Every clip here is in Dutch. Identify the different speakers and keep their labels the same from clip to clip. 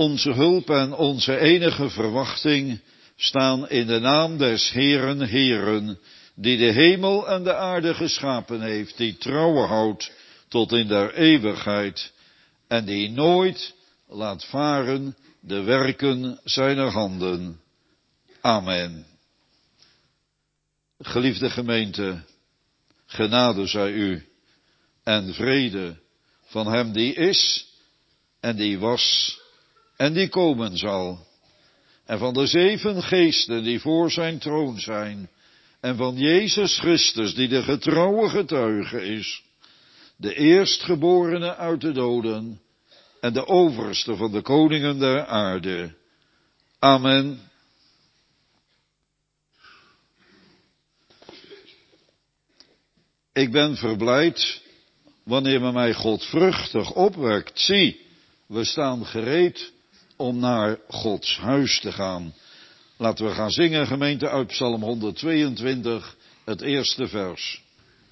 Speaker 1: Onze hulp en onze enige verwachting staan in de naam des Heeren, Heeren, die de hemel en de aarde geschapen heeft, die trouw houdt tot in der eeuwigheid en die nooit laat varen de werken zijner handen. Amen. Geliefde gemeente, genade zij u en vrede van hem die is en die was en die komen zal. En van de 7 geesten die voor zijn troon zijn. En van Jezus Christus die de getrouwe getuige is. De eerstgeborene uit de doden. En de overste van de koningen der aarde. Amen. Ik ben verblijd wanneer men mij godvruchtig opwekt. Zie, we staan gereed om naar Gods huis te gaan. Laten we gaan zingen, gemeente, uit Psalm 122, het eerste vers.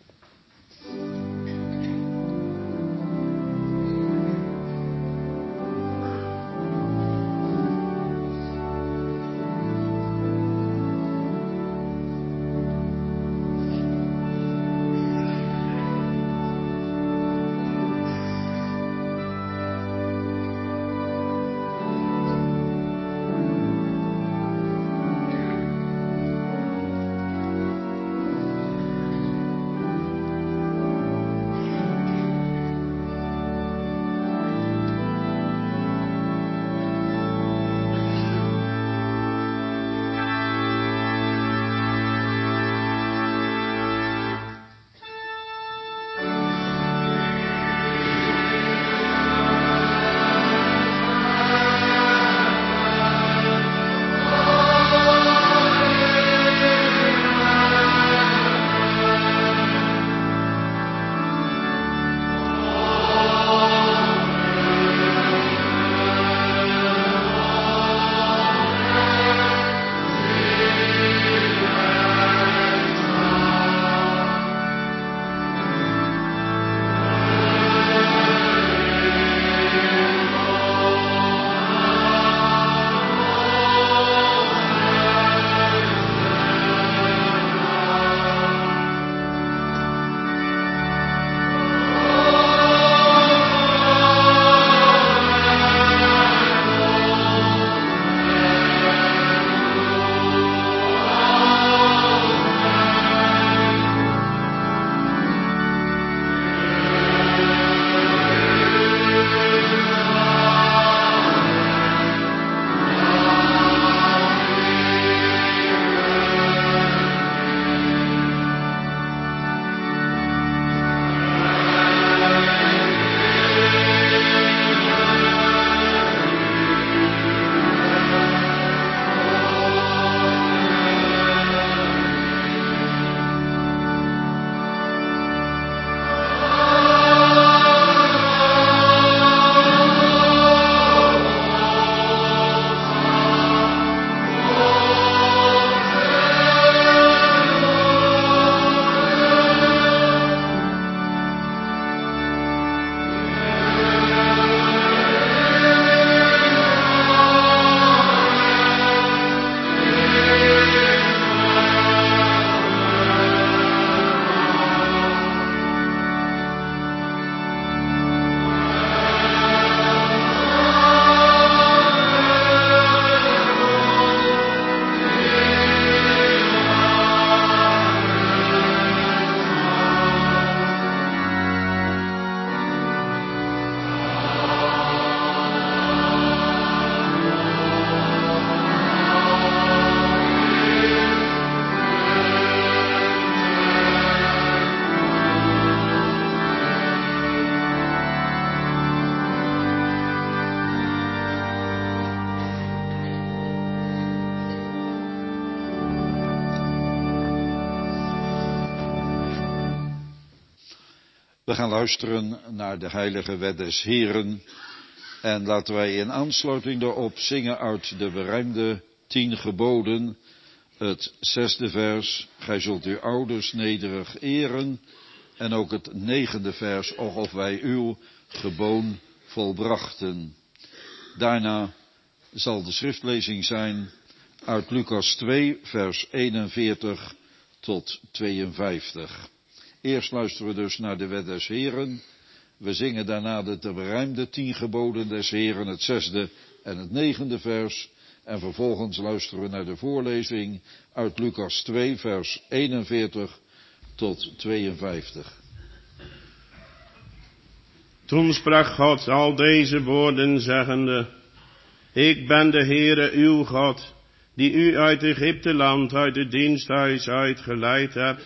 Speaker 1: We gaan luisteren naar de heilige wet des Heren. En laten wij in aansluiting daarop zingen uit de beruimde 10 geboden. Het 6e vers, gij zult uw ouders nederig eren. En ook het 9e vers, of wij uw geboon volbrachten. Daarna zal de schriftlezing zijn uit Lucas 2, vers 41 tot 52. Eerst luisteren we dus naar de wet des Heren. We zingen daarna de te berijmde 10 geboden des Heren, het 6e en het 9e vers. En vervolgens luisteren we naar de voorlezing uit Lucas 2, vers 41 tot 52.
Speaker 2: Toen sprak God al deze woorden zeggende: Ik ben de Heere uw God, die u uit Egypte land, uit het diensthuis uitgeleid hebt.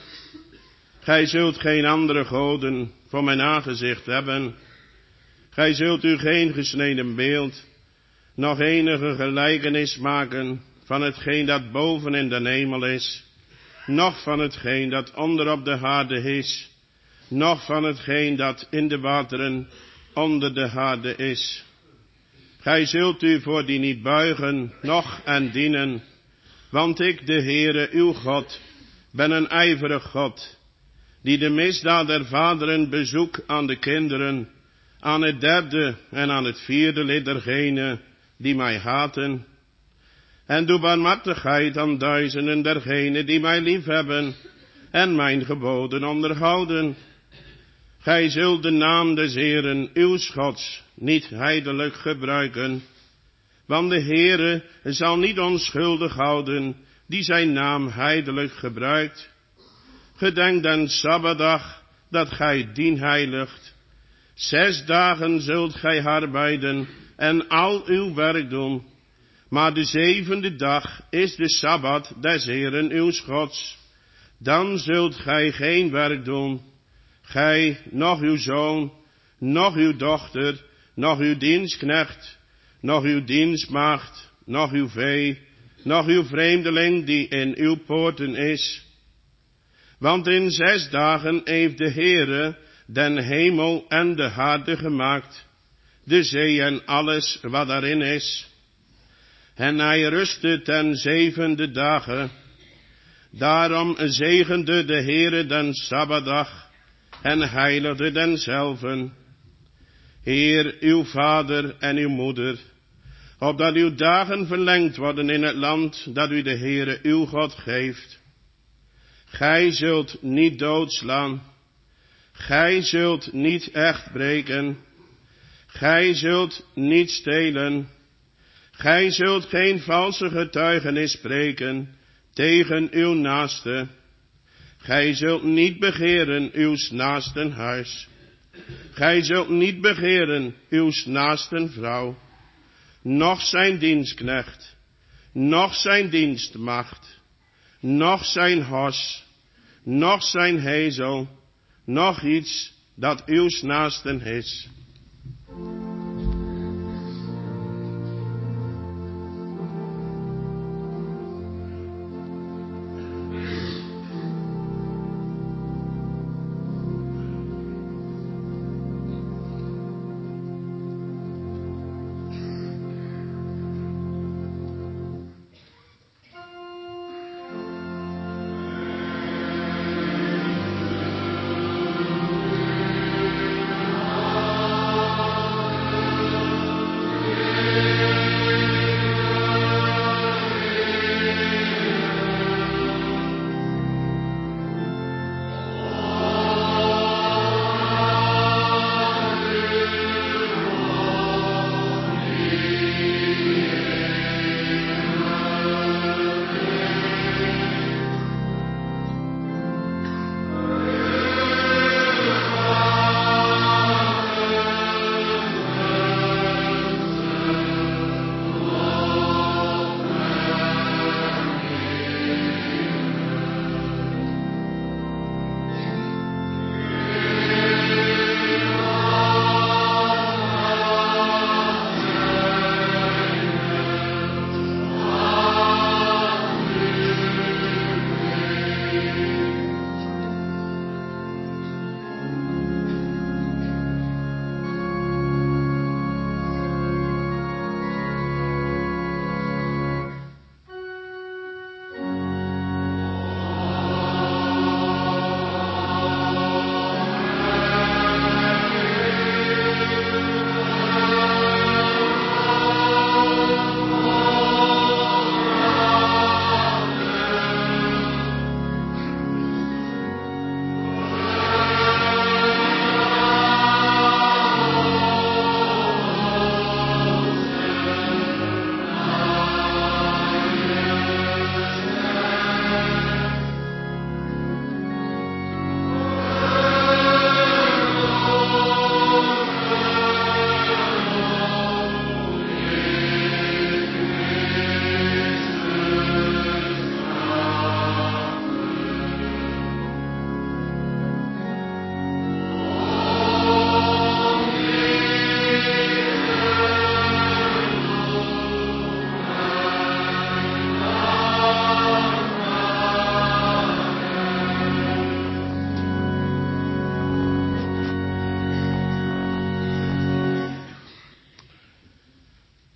Speaker 2: Gij zult geen andere goden voor mijn aangezicht hebben. Gij zult u geen gesneden beeld, nog enige gelijkenis maken van hetgeen dat boven in de hemel is, noch van hetgeen dat onder op de aarde is, noch van hetgeen dat in de wateren onder de aarde is. Gij zult u voor die niet buigen, noch en dienen, want ik, de Heere, uw God, ben een ijverig God, die de misdaad der vaderen bezoek aan de kinderen, aan het 3e en aan het 4e lid dergenen die mij haten, en doe barmhartigheid aan duizenden dergenen die mij liefhebben en mijn geboden onderhouden. Gij zult de naam des Heeren, uw Gods, niet heidelijk gebruiken, want de Heere zal niet onschuldig houden die zijn naam heidelijk gebruikt. Gedenk den Sabbatdag, dat gij dien heiligt. 6 dagen zult gij arbeiden en al uw werk doen, maar de 7e dag is de Sabbat des Heeren uw Gods. Dan zult gij geen werk doen, gij, noch uw zoon, noch uw dochter, noch uw dienstknecht, noch uw dienstmaagd, noch uw vee, noch uw vreemdeling die in uw poorten is. Want in 6 dagen heeft de Heere den hemel en de aarde gemaakt, de zee en alles wat daarin is. En hij rustte ten 7e dagen. Daarom zegende de Heere den Sabbatdag en heiligde denzelven. Heer, uw vader en uw moeder, opdat uw dagen verlengd worden in het land dat u de Heere uw God geeft. Gij zult niet doodslaan, gij zult niet echt breken, gij zult niet stelen, gij zult geen valse getuigenis spreken tegen uw naaste. Gij zult niet begeren uw naasten huis. Gij zult niet begeren uw naasten vrouw, noch zijn dienstknecht, noch zijn dienstmaagd, noch zijn hos, noch zijn hezel, noch iets dat uw naasten is.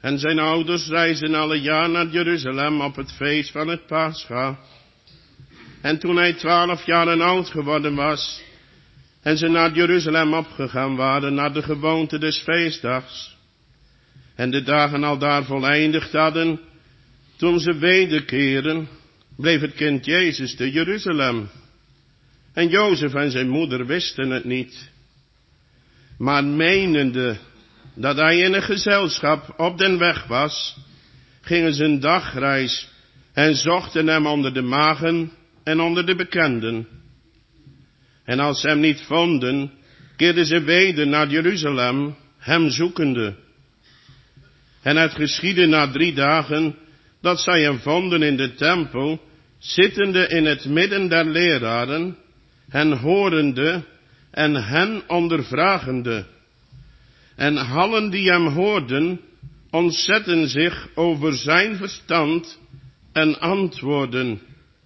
Speaker 2: En zijn ouders reisden alle jaar naar Jeruzalem op het feest van het Pascha. En toen hij 12 jaar oud geworden was, en ze naar Jeruzalem opgegaan waren, naar de gewoonte des feestdags, en de dagen al daar voleindigd hadden, toen ze wederkeren, bleef het kind Jezus te Jeruzalem. En Jozef en zijn moeder wisten het niet, maar menende dat hij in een gezelschap op den weg was, gingen ze een dagreis en zochten hem onder de magen en onder de bekenden. En als ze hem niet vonden, keerden ze weder naar Jeruzalem, hem zoekende. En het geschiedde na 3 dagen, dat zij hem vonden in de tempel, zittende in het midden der leraren, hen horende en hen ondervragende. En allen die hem hoorden, ontzetten zich over zijn verstand en antwoorden.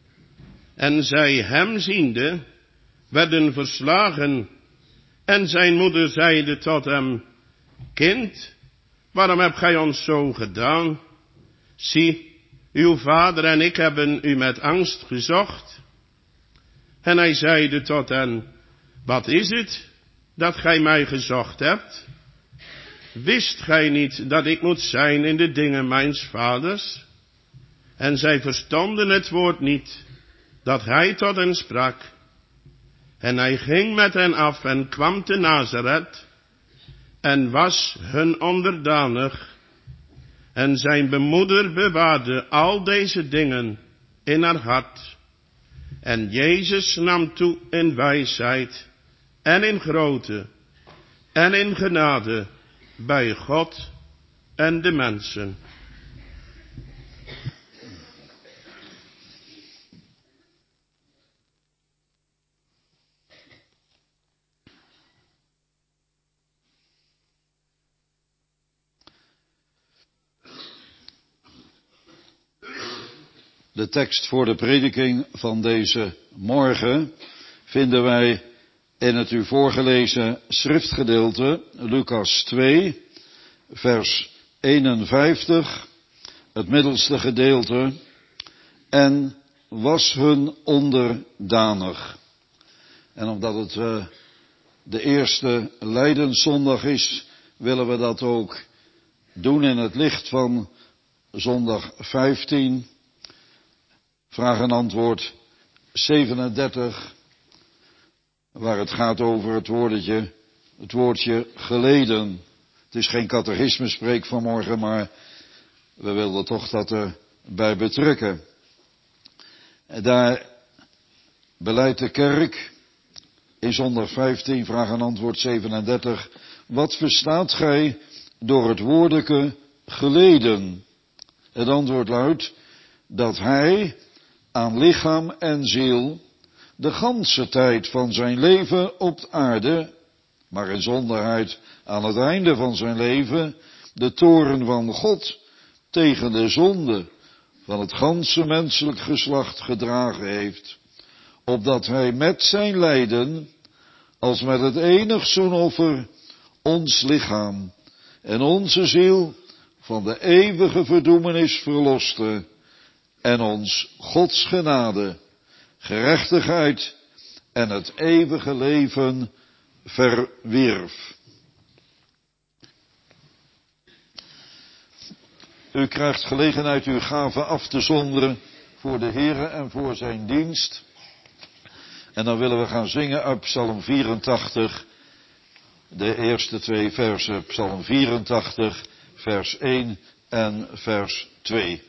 Speaker 2: En zij hem ziende, werden verslagen. En zijn moeder zeide tot hem: Kind, waarom hebt gij ons zo gedaan? Zie, uw vader en ik hebben u met angst gezocht. En hij zeide tot hen: Wat is het dat gij mij gezocht hebt? Wist gij niet dat ik moet zijn in de dingen mijns vaders? En zij verstonden het woord niet, dat hij tot hen sprak. En hij ging met hen af en kwam te Nazareth, en was hun onderdanig. En zijn bemoeder bewaarde al deze dingen in haar hart. En Jezus nam toe in wijsheid, en in grootte, en in genade, bij God en de mensen.
Speaker 1: De tekst voor de prediking van deze morgen vinden wij in het u voorgelezen schriftgedeelte, Lucas 2, vers 51, het middelste gedeelte, en was hun onderdanig. En omdat het de eerste Lijdenszondag is, willen we dat ook doen in het licht van zondag 15, vraag en antwoord 37, waar het gaat over het woordje geleden. Het is geen catechismespreek vanmorgen, maar we wilden toch dat erbij betrekken. Daar beleidt de kerk in zondag 15, vraag en antwoord 37, wat verstaat gij door het woordeke geleden? Het antwoord luidt dat hij aan lichaam en ziel de ganse tijd van zijn leven op de aarde, maar in zonderheid aan het einde van zijn leven, de toorn van God tegen de zonde van het ganse menselijk geslacht gedragen heeft, opdat hij met zijn lijden, als met het enig zoenoffer, ons lichaam en onze ziel van de eeuwige verdoemenis verloste en ons Gods genade, gerechtigheid en het eeuwige leven verwierf. U krijgt gelegenheid uw gave af te zonderen voor de Heere en voor zijn dienst. En dan willen we gaan zingen uit Psalm 84, de eerste 2 versen, Psalm 84, vers 1 en vers 2.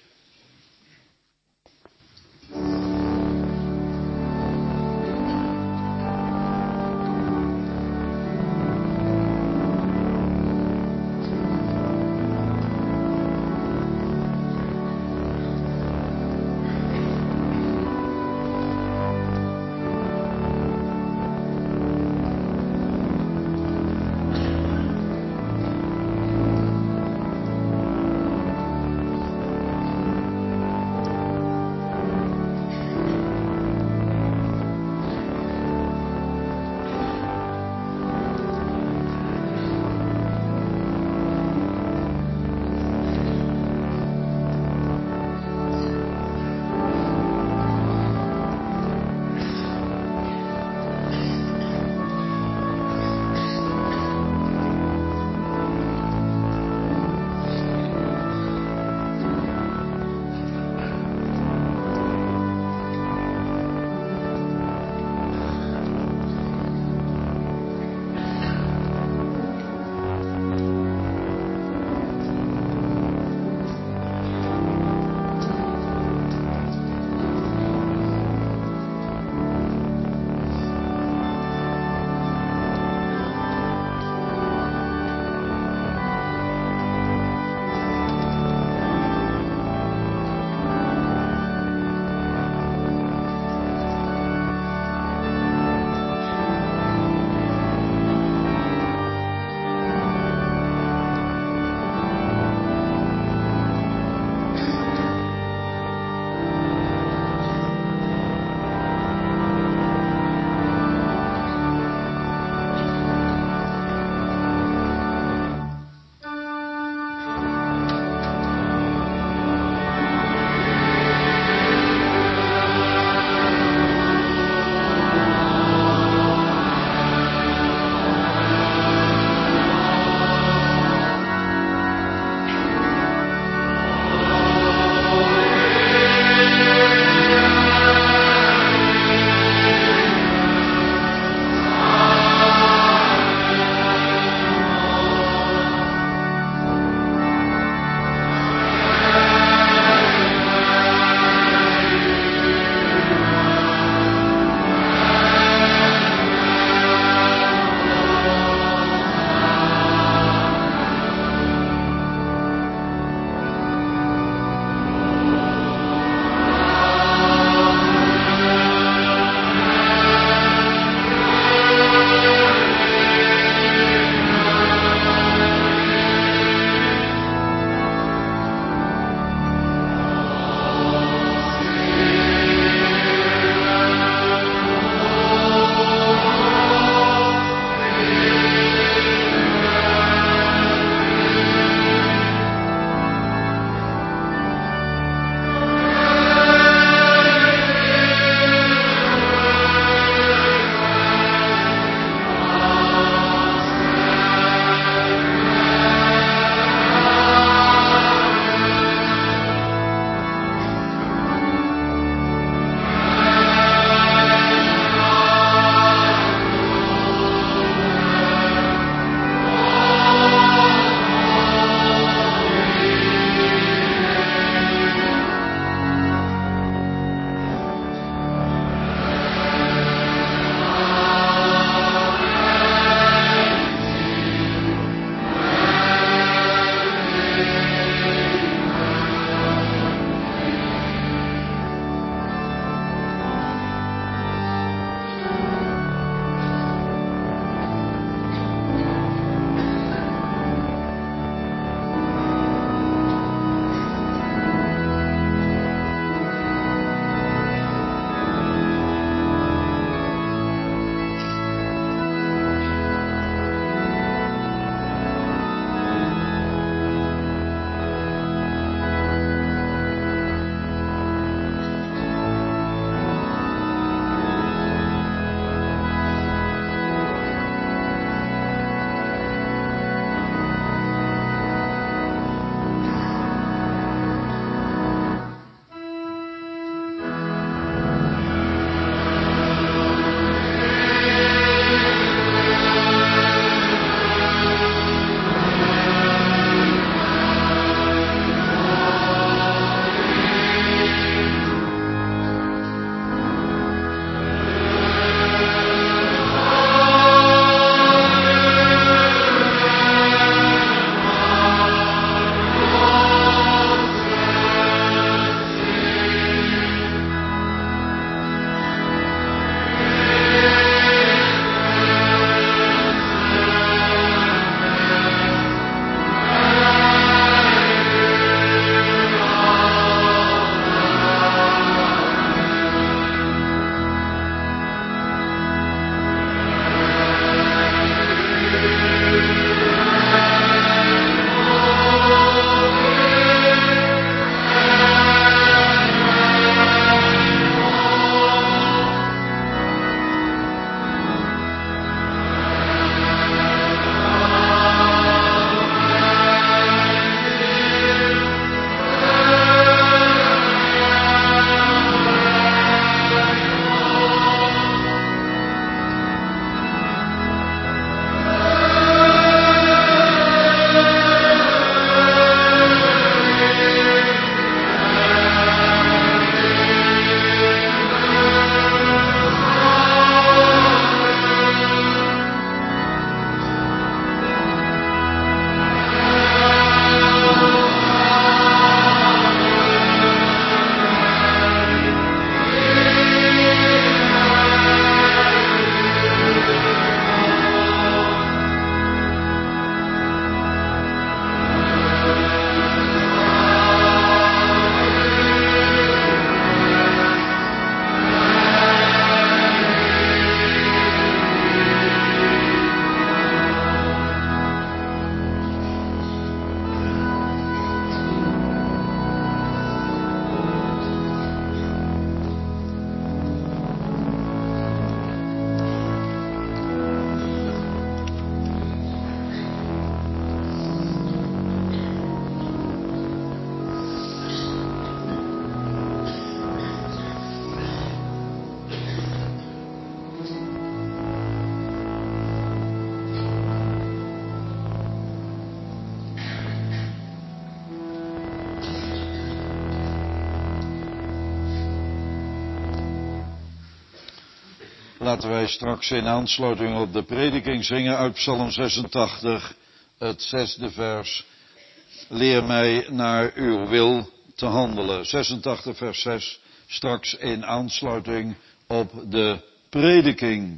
Speaker 1: Laten wij straks in aansluiting op de prediking zingen uit Psalm 86, het 6e vers. Leer mij naar uw wil te handelen. 86 vers 6, straks in aansluiting op de prediking.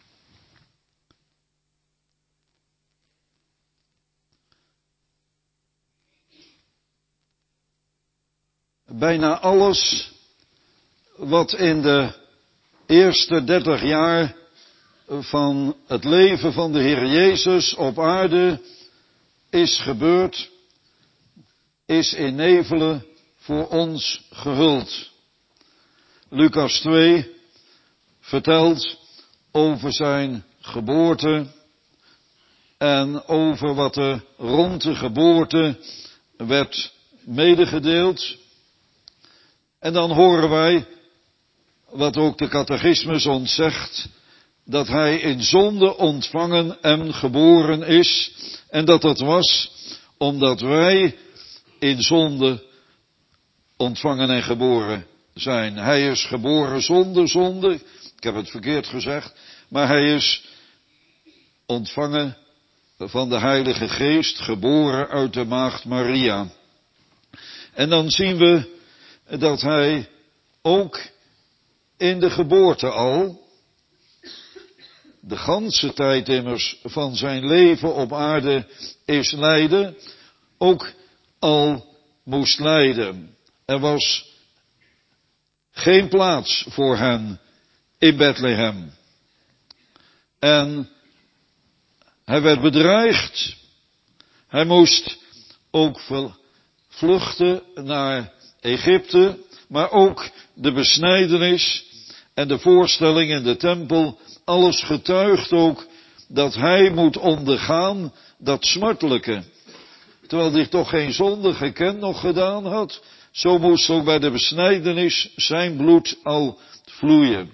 Speaker 1: Bijna alles wat in de eerste 30 jaar van het leven van de Heer Jezus op aarde is gebeurd, is in nevelen voor ons gehuld. Lucas 2 vertelt over zijn geboorte en over wat er rond de geboorte werd medegedeeld. En dan horen wij, wat ook de catechismus ons zegt, dat hij in zonde ontvangen en geboren is. En dat was omdat wij in zonde ontvangen en geboren zijn. Hij is geboren zonder zonde, ik heb het verkeerd gezegd, maar hij is ontvangen van de Heilige Geest, geboren uit de maagd Maria. En dan zien we dat hij ook in de geboorte al, de ganse tijd immers van zijn leven op aarde is lijden, ook al moest lijden. Er was geen plaats voor hen in Bethlehem. En hij werd bedreigd. Hij moest ook vluchten naar Egypte, maar ook de besnijdenis en de voorstelling in de tempel, alles getuigt ook dat hij moet ondergaan dat smartelijke. Terwijl hij toch geen zonde gekend nog gedaan had, zo moest ook bij de besnijdenis zijn bloed al vloeien.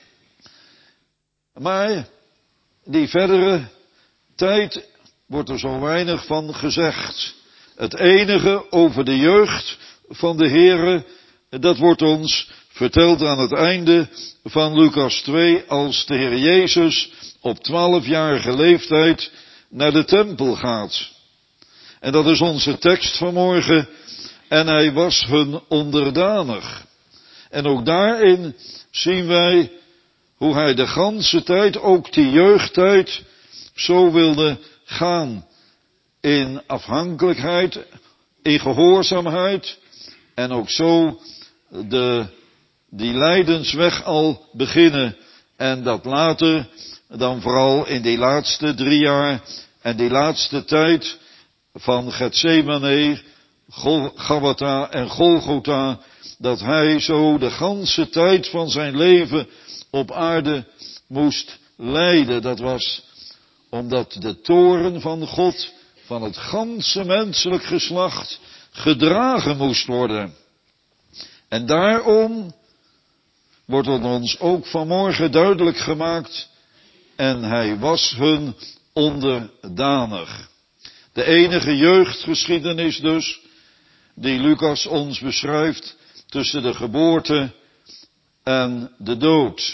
Speaker 1: Maar die verdere tijd wordt er zo weinig van gezegd. Het enige over de jeugd van de Heere, dat wordt ons verteld aan het einde van Lucas 2, als de Heer Jezus op 12-jarige leeftijd naar de tempel gaat. En dat is onze tekst vanmorgen. En hij was hun onderdanig. En ook daarin zien wij hoe hij de ganse tijd, ook die jeugdtijd, zo wilde gaan. In afhankelijkheid, in gehoorzaamheid. En ook zo die lijdensweg al beginnen. En dat later, dan vooral in die laatste 3 jaar en die laatste tijd van Getsemane, Gabbatha en Golgotha, dat hij zo de ganse tijd van zijn leven op aarde moest lijden. Dat was omdat de toorn van God, van het ganse menselijk geslacht, gedragen moest worden. En daarom wordt het ons ook vanmorgen duidelijk gemaakt, en hij was hun onderdanig. De enige jeugdgeschiedenis dus, die Lucas ons beschrijft, tussen de geboorte en de dood.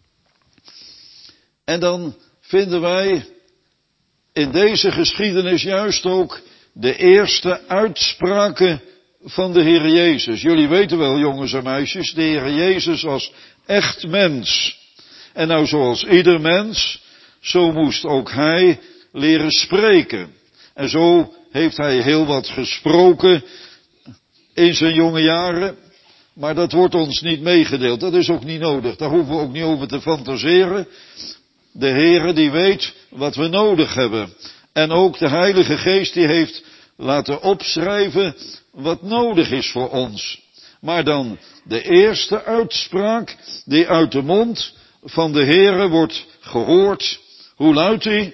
Speaker 1: En dan vinden wij in deze geschiedenis juist ook de eerste uitspraken van de Heer Jezus. Jullie weten wel, jongens en meisjes, de Heer Jezus was echt mens. En nou, zoals ieder mens, zo moest ook hij leren spreken. En zo heeft hij heel wat gesproken in zijn jonge jaren. Maar dat wordt ons niet meegedeeld. Dat is ook niet nodig. Daar hoeven we ook niet over te fantaseren. De Heere die weet wat we nodig hebben. En ook de Heilige Geest die heeft laten opschrijven wat nodig is voor ons. Maar dan de eerste uitspraak die uit de mond van de Heere wordt gehoord. Hoe luidt die?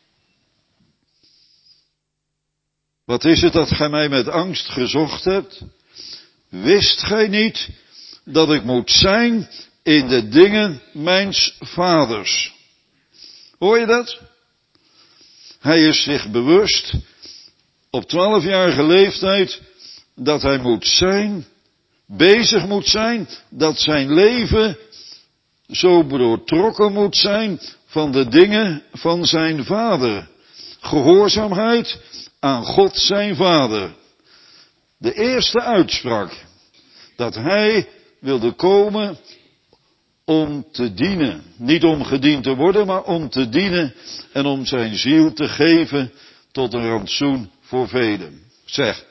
Speaker 1: Wat is het dat gij mij met angst gezocht hebt? Wist gij niet dat ik moet zijn in de dingen mijns vaders? Hoor je dat? Hij is zich bewust op 12-jarige leeftijd dat hij moet zijn, bezig moet zijn, dat zijn leven zo doortrokken moet zijn van de dingen van zijn vader. Gehoorzaamheid aan God zijn vader. De eerste uitspraak dat hij wilde komen om te dienen. Niet om gediend te worden, maar om te dienen en om zijn ziel te geven tot een rantsoen voor velen. Zeg,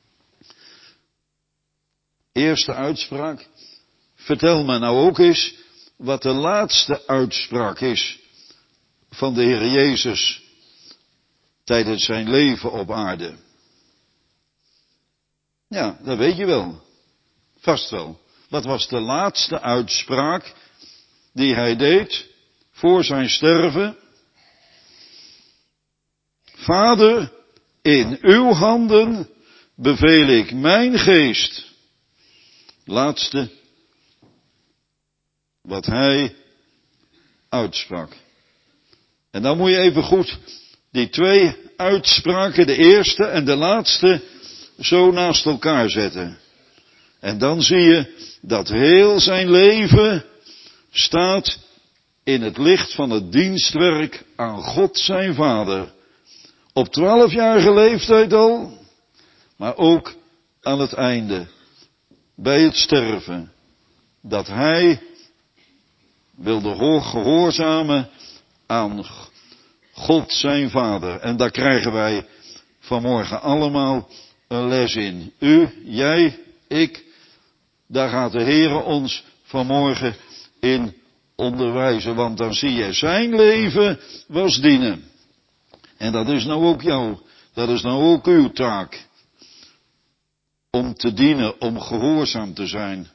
Speaker 1: eerste uitspraak. Vertel me nou ook eens wat de laatste uitspraak is van de Heer Jezus tijdens zijn leven op aarde. Ja, dat weet je wel. Vast wel. Wat was de laatste uitspraak die hij deed voor zijn sterven? Vader, in uw handen beveel ik mijn geest. Laatste wat hij uitsprak. En dan moet je even goed die twee uitspraken, de eerste en de laatste, zo naast elkaar zetten. En dan zie je dat heel zijn leven staat in het licht van het dienstwerk aan God zijn Vader. Op 12-jarige leeftijd al, maar ook aan het einde, bij het sterven, dat hij wilde gehoorzamen aan God zijn Vader. En daar krijgen wij vanmorgen allemaal een les in. U, jij, ik, daar gaat de Heere ons vanmorgen in onderwijzen. Want dan zie je, zijn leven was dienen. En dat is nou ook dat is nou ook uw taak. Om te dienen, om gehoorzaam te zijn.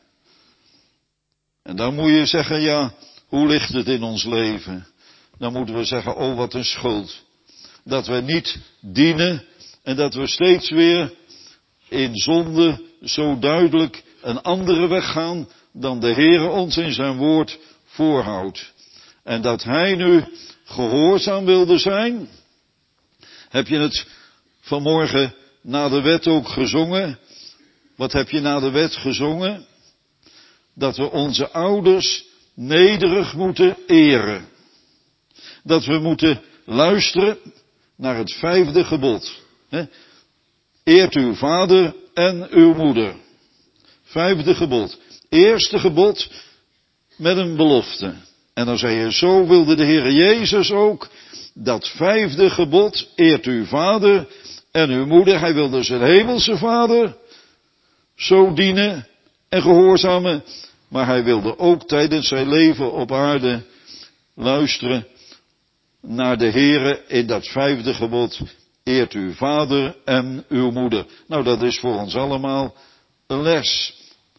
Speaker 1: En dan moet je zeggen, ja, hoe ligt het in ons leven? Dan moeten we zeggen, oh wat een schuld. Dat we niet dienen en dat we steeds weer in zonde zo duidelijk een andere weg gaan dan de Heere ons in zijn woord voorhoudt. En dat hij nu gehoorzaam wilde zijn. Heb je het vanmorgen na de wet ook gezongen? Wat heb je na de wet gezongen? Dat we onze ouders nederig moeten eren. Dat we moeten luisteren naar het 5e gebod. Eert uw vader en uw moeder. 5e gebod. Eerste gebod met een belofte. En dan zei je, zo wilde de Heer Jezus ook dat 5e gebod, eert uw vader en uw moeder. Hij wilde zijn hemelse vader zo dienen en gehoorzamen. Maar hij wilde ook tijdens zijn leven op aarde luisteren naar de Heere in dat 5e gebod. Eert uw vader en uw moeder. Nou, dat is voor ons allemaal een les.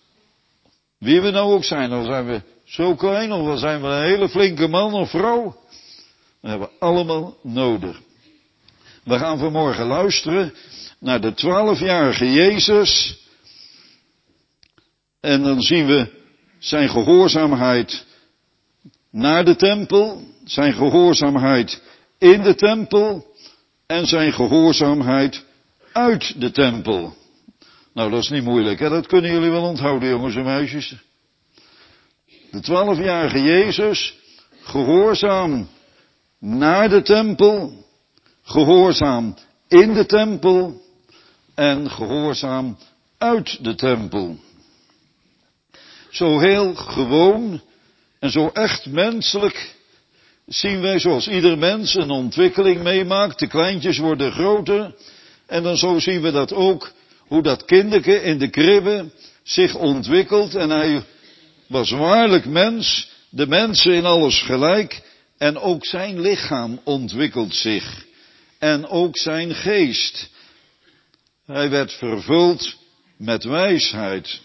Speaker 1: Wie we nou ook zijn, dan zijn we zo klein of dan zijn we een hele flinke man of vrouw. Dat hebben we allemaal nodig. We gaan vanmorgen luisteren naar de 12-jarige Jezus. En dan zien we zijn gehoorzaamheid naar de tempel, zijn gehoorzaamheid in de tempel en zijn gehoorzaamheid uit de tempel. Nou, dat is niet moeilijk, hè? Dat kunnen jullie wel onthouden, jongens en meisjes. De 12-jarige Jezus, gehoorzaam naar de tempel, gehoorzaam in de tempel en gehoorzaam uit de tempel. Zo heel gewoon en zo echt menselijk zien wij zoals ieder mens een ontwikkeling meemaakt. De kleintjes worden groter en dan zo zien we dat ook, hoe dat kinderke in de kribbe zich ontwikkelt. En hij was waarlijk mens, de mensen in alles gelijk. En ook zijn lichaam ontwikkelt zich. En ook zijn geest. Hij werd vervuld met wijsheid.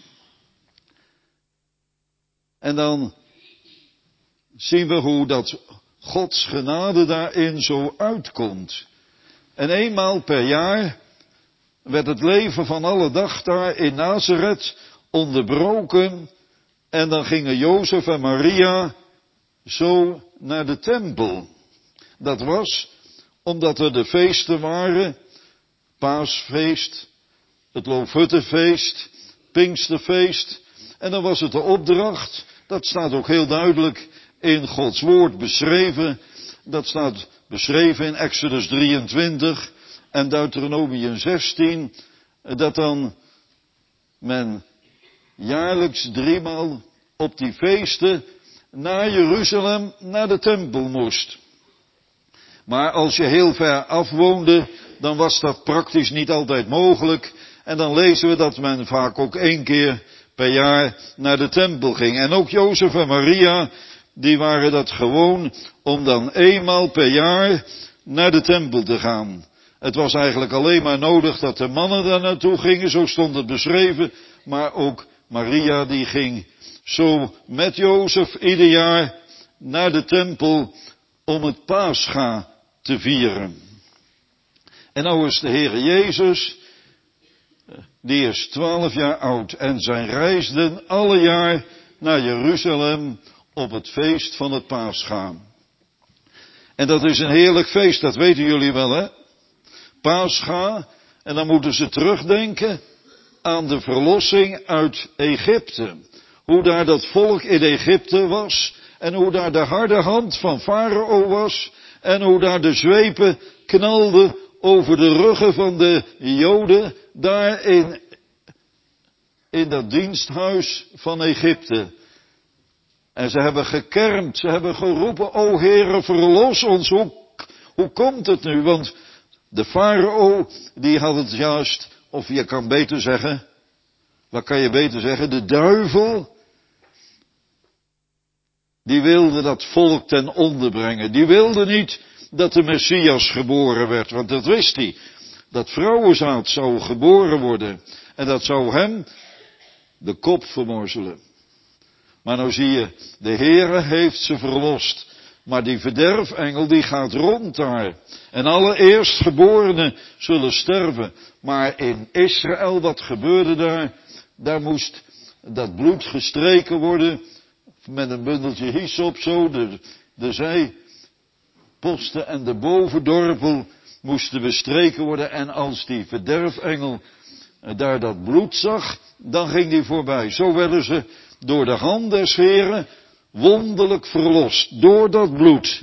Speaker 1: En dan zien we hoe dat Gods genade daarin zo uitkomt. En eenmaal per jaar werd het leven van alle dag daar in Nazareth onderbroken. En dan gingen Jozef en Maria zo naar de tempel. Dat was omdat er de feesten waren. Paasfeest, het Loofhuttenfeest, Pinksterfeest. En dan was het de opdracht Dat staat ook heel duidelijk in Gods woord beschreven. Dat staat beschreven in Exodus 23 en Deuteronomium 16. Dat dan men jaarlijks 3 maal op die feesten naar Jeruzalem, naar de tempel moest. Maar als je heel ver af woonde, dan was dat praktisch niet altijd mogelijk. En dan lezen we dat men vaak ook 1 keer per jaar naar de tempel ging. En ook Jozef en Maria, die waren dat gewoon om dan 1 maal per jaar naar de tempel te gaan. Het was eigenlijk alleen maar nodig dat de mannen daar naartoe gingen, zo stond het beschreven. Maar ook Maria die ging zo met Jozef ieder jaar naar de tempel om het Pascha te vieren. En nou is de Heer Jezus, die is 12 jaar oud en zij reisden alle jaar naar Jeruzalem op het feest van het Pascha. En dat is een heerlijk feest, dat weten jullie wel, hè? Pascha, en dan moeten ze terugdenken aan de verlossing uit Egypte. Hoe daar dat volk in Egypte was en hoe daar de harde hand van Farao was en hoe daar de zweepen knalden over de ruggen van de Joden daar in dat diensthuis van Egypte. En ze hebben gekermd, ze hebben geroepen, o Heere, verlos ons. Hoe komt het nu? Want de Farao, die had het juist, of je kan beter zeggen, wat kan je beter zeggen, de duivel, die wilde dat volk ten onder brengen. Die wilde niet dat de Messias geboren werd, want dat wist hij. Dat vrouwenzaad zou geboren worden en dat zou hem de kop vermorzelen. Maar nou zie je, de Heere heeft ze verlost. Maar die verderfengel die gaat rond daar. En alle eerstgeborenen zullen sterven. Maar in Israël, wat gebeurde daar? Daar moest dat bloed gestreken worden. Met een bundeltje hyssop zo. De zijposten en de bovendorpel moesten bestreken worden. En als die verderfengel daar dat bloed zag, dan ging die voorbij. Zo werden ze door de hand des Heren wonderlijk verlost. Door dat bloed.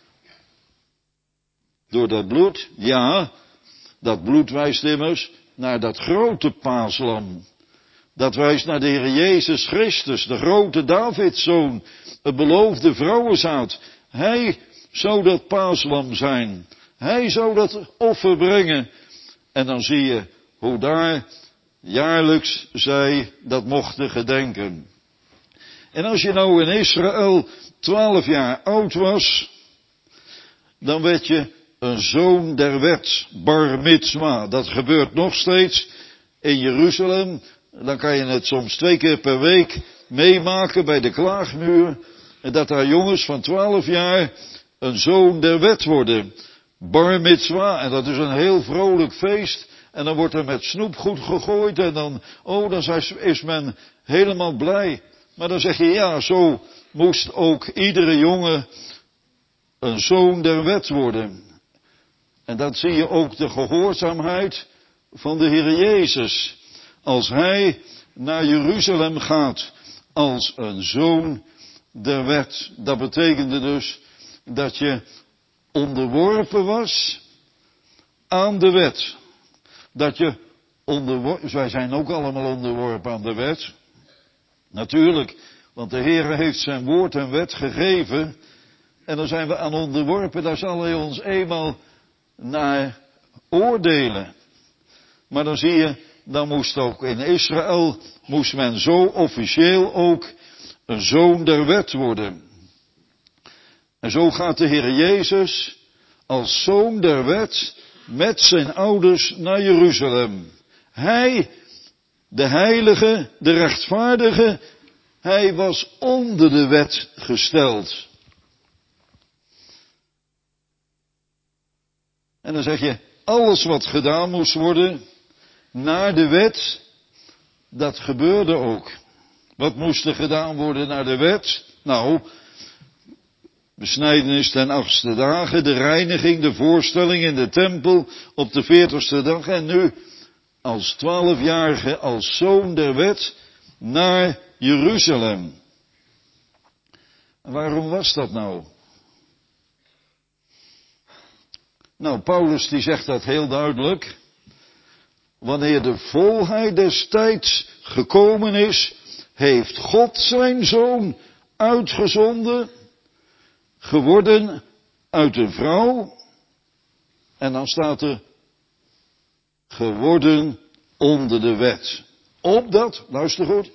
Speaker 1: Door dat bloed, ja, dat bloed wijst immers naar dat grote paaslam. Dat wijst naar de Heer Jezus Christus, de grote Davidszoon, het beloofde vrouwenzaad. Hij zou dat paaslam zijn. Hij zou dat offer brengen. En dan zie je hoe daar jaarlijks zij dat mochten gedenken. En als je nou in Israël 12 jaar oud was, dan werd je een zoon der wet, bar mitzwa. Dat gebeurt nog steeds in Jeruzalem. Dan kan je het soms 2 keer per week meemaken bij de klaagmuur. En dat daar jongens van 12 jaar een zoon der wet worden. Bar mitzwa. En dat is een heel vrolijk feest. En dan wordt er met snoepgoed gegooid. En dan is men helemaal blij. Maar dan zeg je, ja, zo moest ook iedere jongen een zoon der wet worden. En dan zie je ook de gehoorzaamheid van de Heer Jezus. Als hij naar Jeruzalem gaat als een zoon der wet. Dat betekende dus dat je onderworpen was aan de wet. Dat je wij zijn ook allemaal onderworpen aan de wet. Natuurlijk, want de Heer heeft zijn woord en wet gegeven. En dan zijn we aan onderworpen, daar zal hij ons eenmaal naar oordelen. Maar dan zie je, dan moest ook in Israël, moest men zo officieel ook een zoon der wet worden. En zo gaat de Heer Jezus als zoon der wet met zijn ouders naar Jeruzalem. Hij, de heilige, de rechtvaardige, hij was onder de wet gesteld. En dan zeg je, alles wat gedaan moest worden naar de wet, dat gebeurde ook. Wat moest er gedaan worden naar de wet? Nou, besnijdenis ten 8e dagen, de reiniging, de voorstelling in de tempel op de 40ste dag. En nu, als 12-jarige, als zoon der wet, naar Jeruzalem. Waarom was dat nou? Nou, Paulus die zegt dat heel duidelijk. Wanneer de volheid des tijds gekomen is, heeft God zijn zoon uitgezonden, geworden uit een vrouw. En dan staat er, geworden onder de wet. Opdat, luister goed,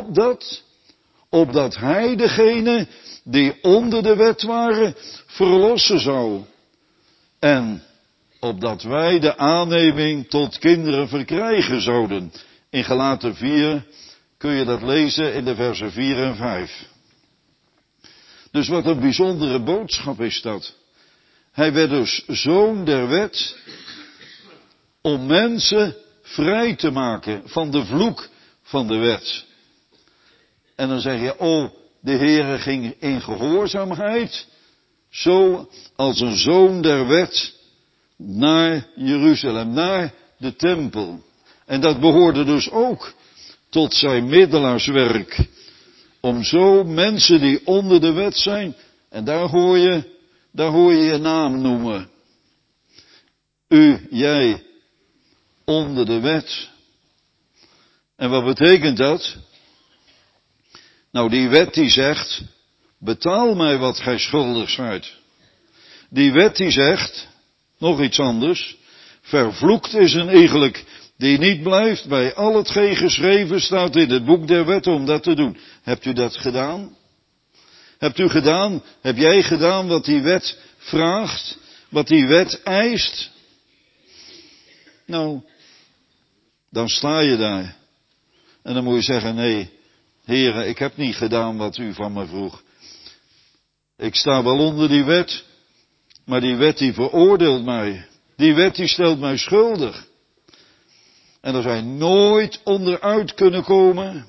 Speaker 1: opdat hij degene die onder de wet waren, verlossen zou. En opdat wij de aanneming tot kinderen verkrijgen zouden. In Galaten 4 kun je dat lezen in de versen 4 en 5. Dus wat een bijzondere boodschap is dat. Hij werd dus zoon der wet om mensen vrij te maken van de vloek van de wet. En dan zeg je, oh, de Heere ging in gehoorzaamheid, zo als een zoon der wet, naar Jeruzalem, naar de tempel. En dat behoorde dus ook tot zijn middelaarswerk. Om zo mensen die onder de wet zijn, en daar hoor je je naam noemen. U, jij, onder de wet. En wat betekent dat? Nou, die wet die zegt, betaal mij wat gij schuldig zijt. Die wet die zegt, nog iets anders, vervloekt is een iegelijk die niet blijft bij al hetgeen geschreven staat in het boek der wet om dat te doen. Hebt u dat gedaan? Heb jij gedaan wat die wet vraagt? Wat die wet eist? Nou, dan sta je daar. En dan moet je zeggen, nee, Heere, ik heb niet gedaan wat u van me vroeg. Ik sta wel onder die wet, maar die wet die veroordeelt mij. Die wet die stelt mij schuldig. En daar zou je nooit onderuit kunnen komen.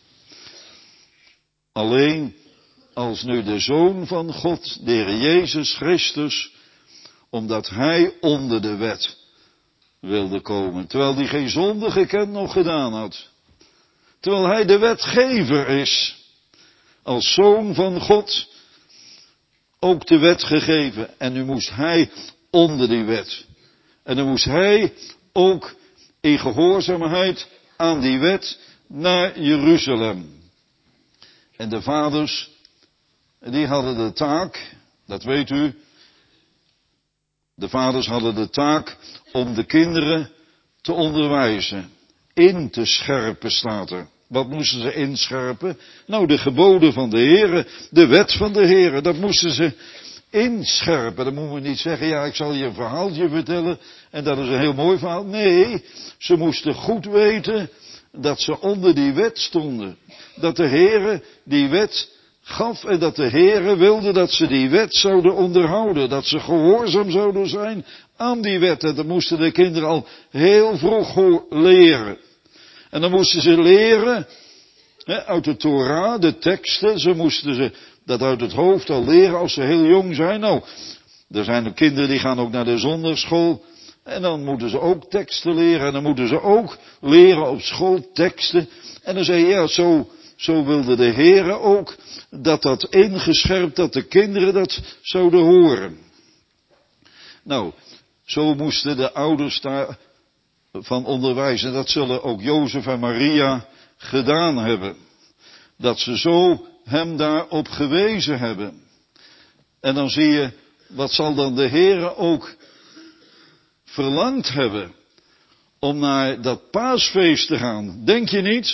Speaker 1: Alleen als nu de Zoon van God, de Heer Jezus Christus, omdat Hij onder de wet wilde komen. Terwijl Hij geen zonde gekend nog gedaan had. Terwijl Hij de wetgever is. Als Zoon van God ook de wet gegeven. En nu moest Hij onder die wet. En dan moest Hij ook in gehoorzaamheid aan die wet naar Jeruzalem. En de vaders, die hadden de taak, dat weet u. De vaders hadden de taak om de kinderen te onderwijzen. In te scherpen staat er. Wat moesten ze inscherpen? Nou, de geboden van de Heere, de wet van de Heere, dat moesten ze inscherpen. Dan moeten we niet zeggen, ja, ik zal je een verhaaltje vertellen en dat is een heel mooi verhaal. Nee, ze moesten goed weten dat ze onder die wet stonden. Dat de Heere die wet gaf en dat de Heere wilde dat ze die wet zouden onderhouden. Dat ze gehoorzaam zouden zijn aan die wet. En dat moesten de kinderen al heel vroeg leren. En dan moesten ze leren uit de Torah, de teksten. Ze moesten dat uit het hoofd al leren als ze heel jong zijn. Nou, er zijn ook kinderen die gaan ook naar de zondagschool. En dan moeten ze ook teksten leren. En dan moeten ze ook leren op school teksten. En dan zei je, ja, zo wilde de Heere ook dat ingescherpt, dat de kinderen dat zouden horen. Nou, zo moesten de ouders daarvan onderwijzen. Dat zullen ook Jozef en Maria gedaan hebben. Dat ze zo hem daarop gewezen hebben. En dan zie je, wat zal dan de Heere ook verlangd hebben om naar dat paasfeest te gaan. Denk je niet?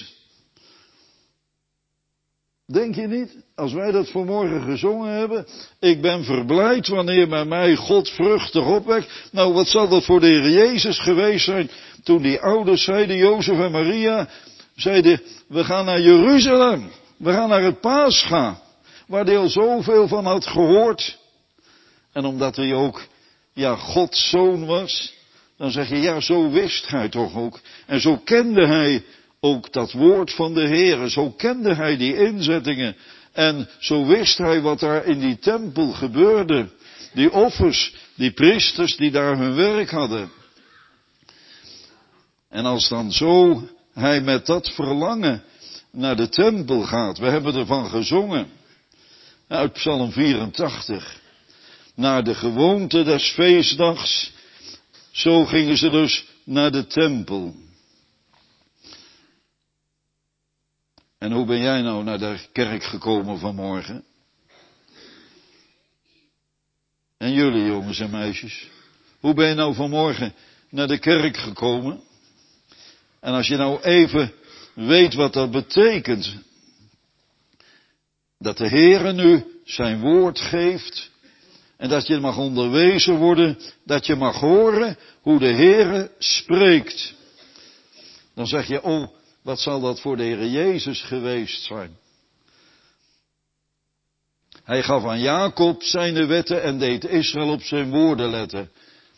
Speaker 1: Denk je niet? Als wij dat vanmorgen gezongen hebben, ik ben verblijd wanneer bij mij God vruchtig opwekt. Nou, wat zal dat voor de Heer Jezus geweest zijn toen die ouders zeiden, Jozef en Maria, zeiden, we gaan naar Jeruzalem. We gaan naar het Pascha, waar hij al zoveel van had gehoord. En omdat hij ook, Gods zoon was, dan zeg je, ja, zo wist hij toch ook. En zo kende hij ook dat woord van de Heere. Zo kende hij die inzettingen. En zo wist hij wat daar in die tempel gebeurde. Die offers, die priesters die daar hun werk hadden. En als dan zo hij met dat verlangen naar de tempel gaat. We hebben ervan gezongen. Uit Psalm 84. Naar de gewoonte des feestdags. Zo gingen ze dus naar de tempel. En hoe ben jij nou naar de kerk gekomen vanmorgen? En jullie jongens en meisjes. Hoe ben je nou vanmorgen naar de kerk gekomen? En als je nou even weet wat dat betekent. Dat de Heere nu zijn woord geeft. En dat je mag onderwezen worden. Dat je mag horen hoe de Heere spreekt. Dan zeg je, oh, wat zal dat voor de Heere Jezus geweest zijn? Hij gaf aan Jacob zijn wetten en deed Israël op zijn woorden letten.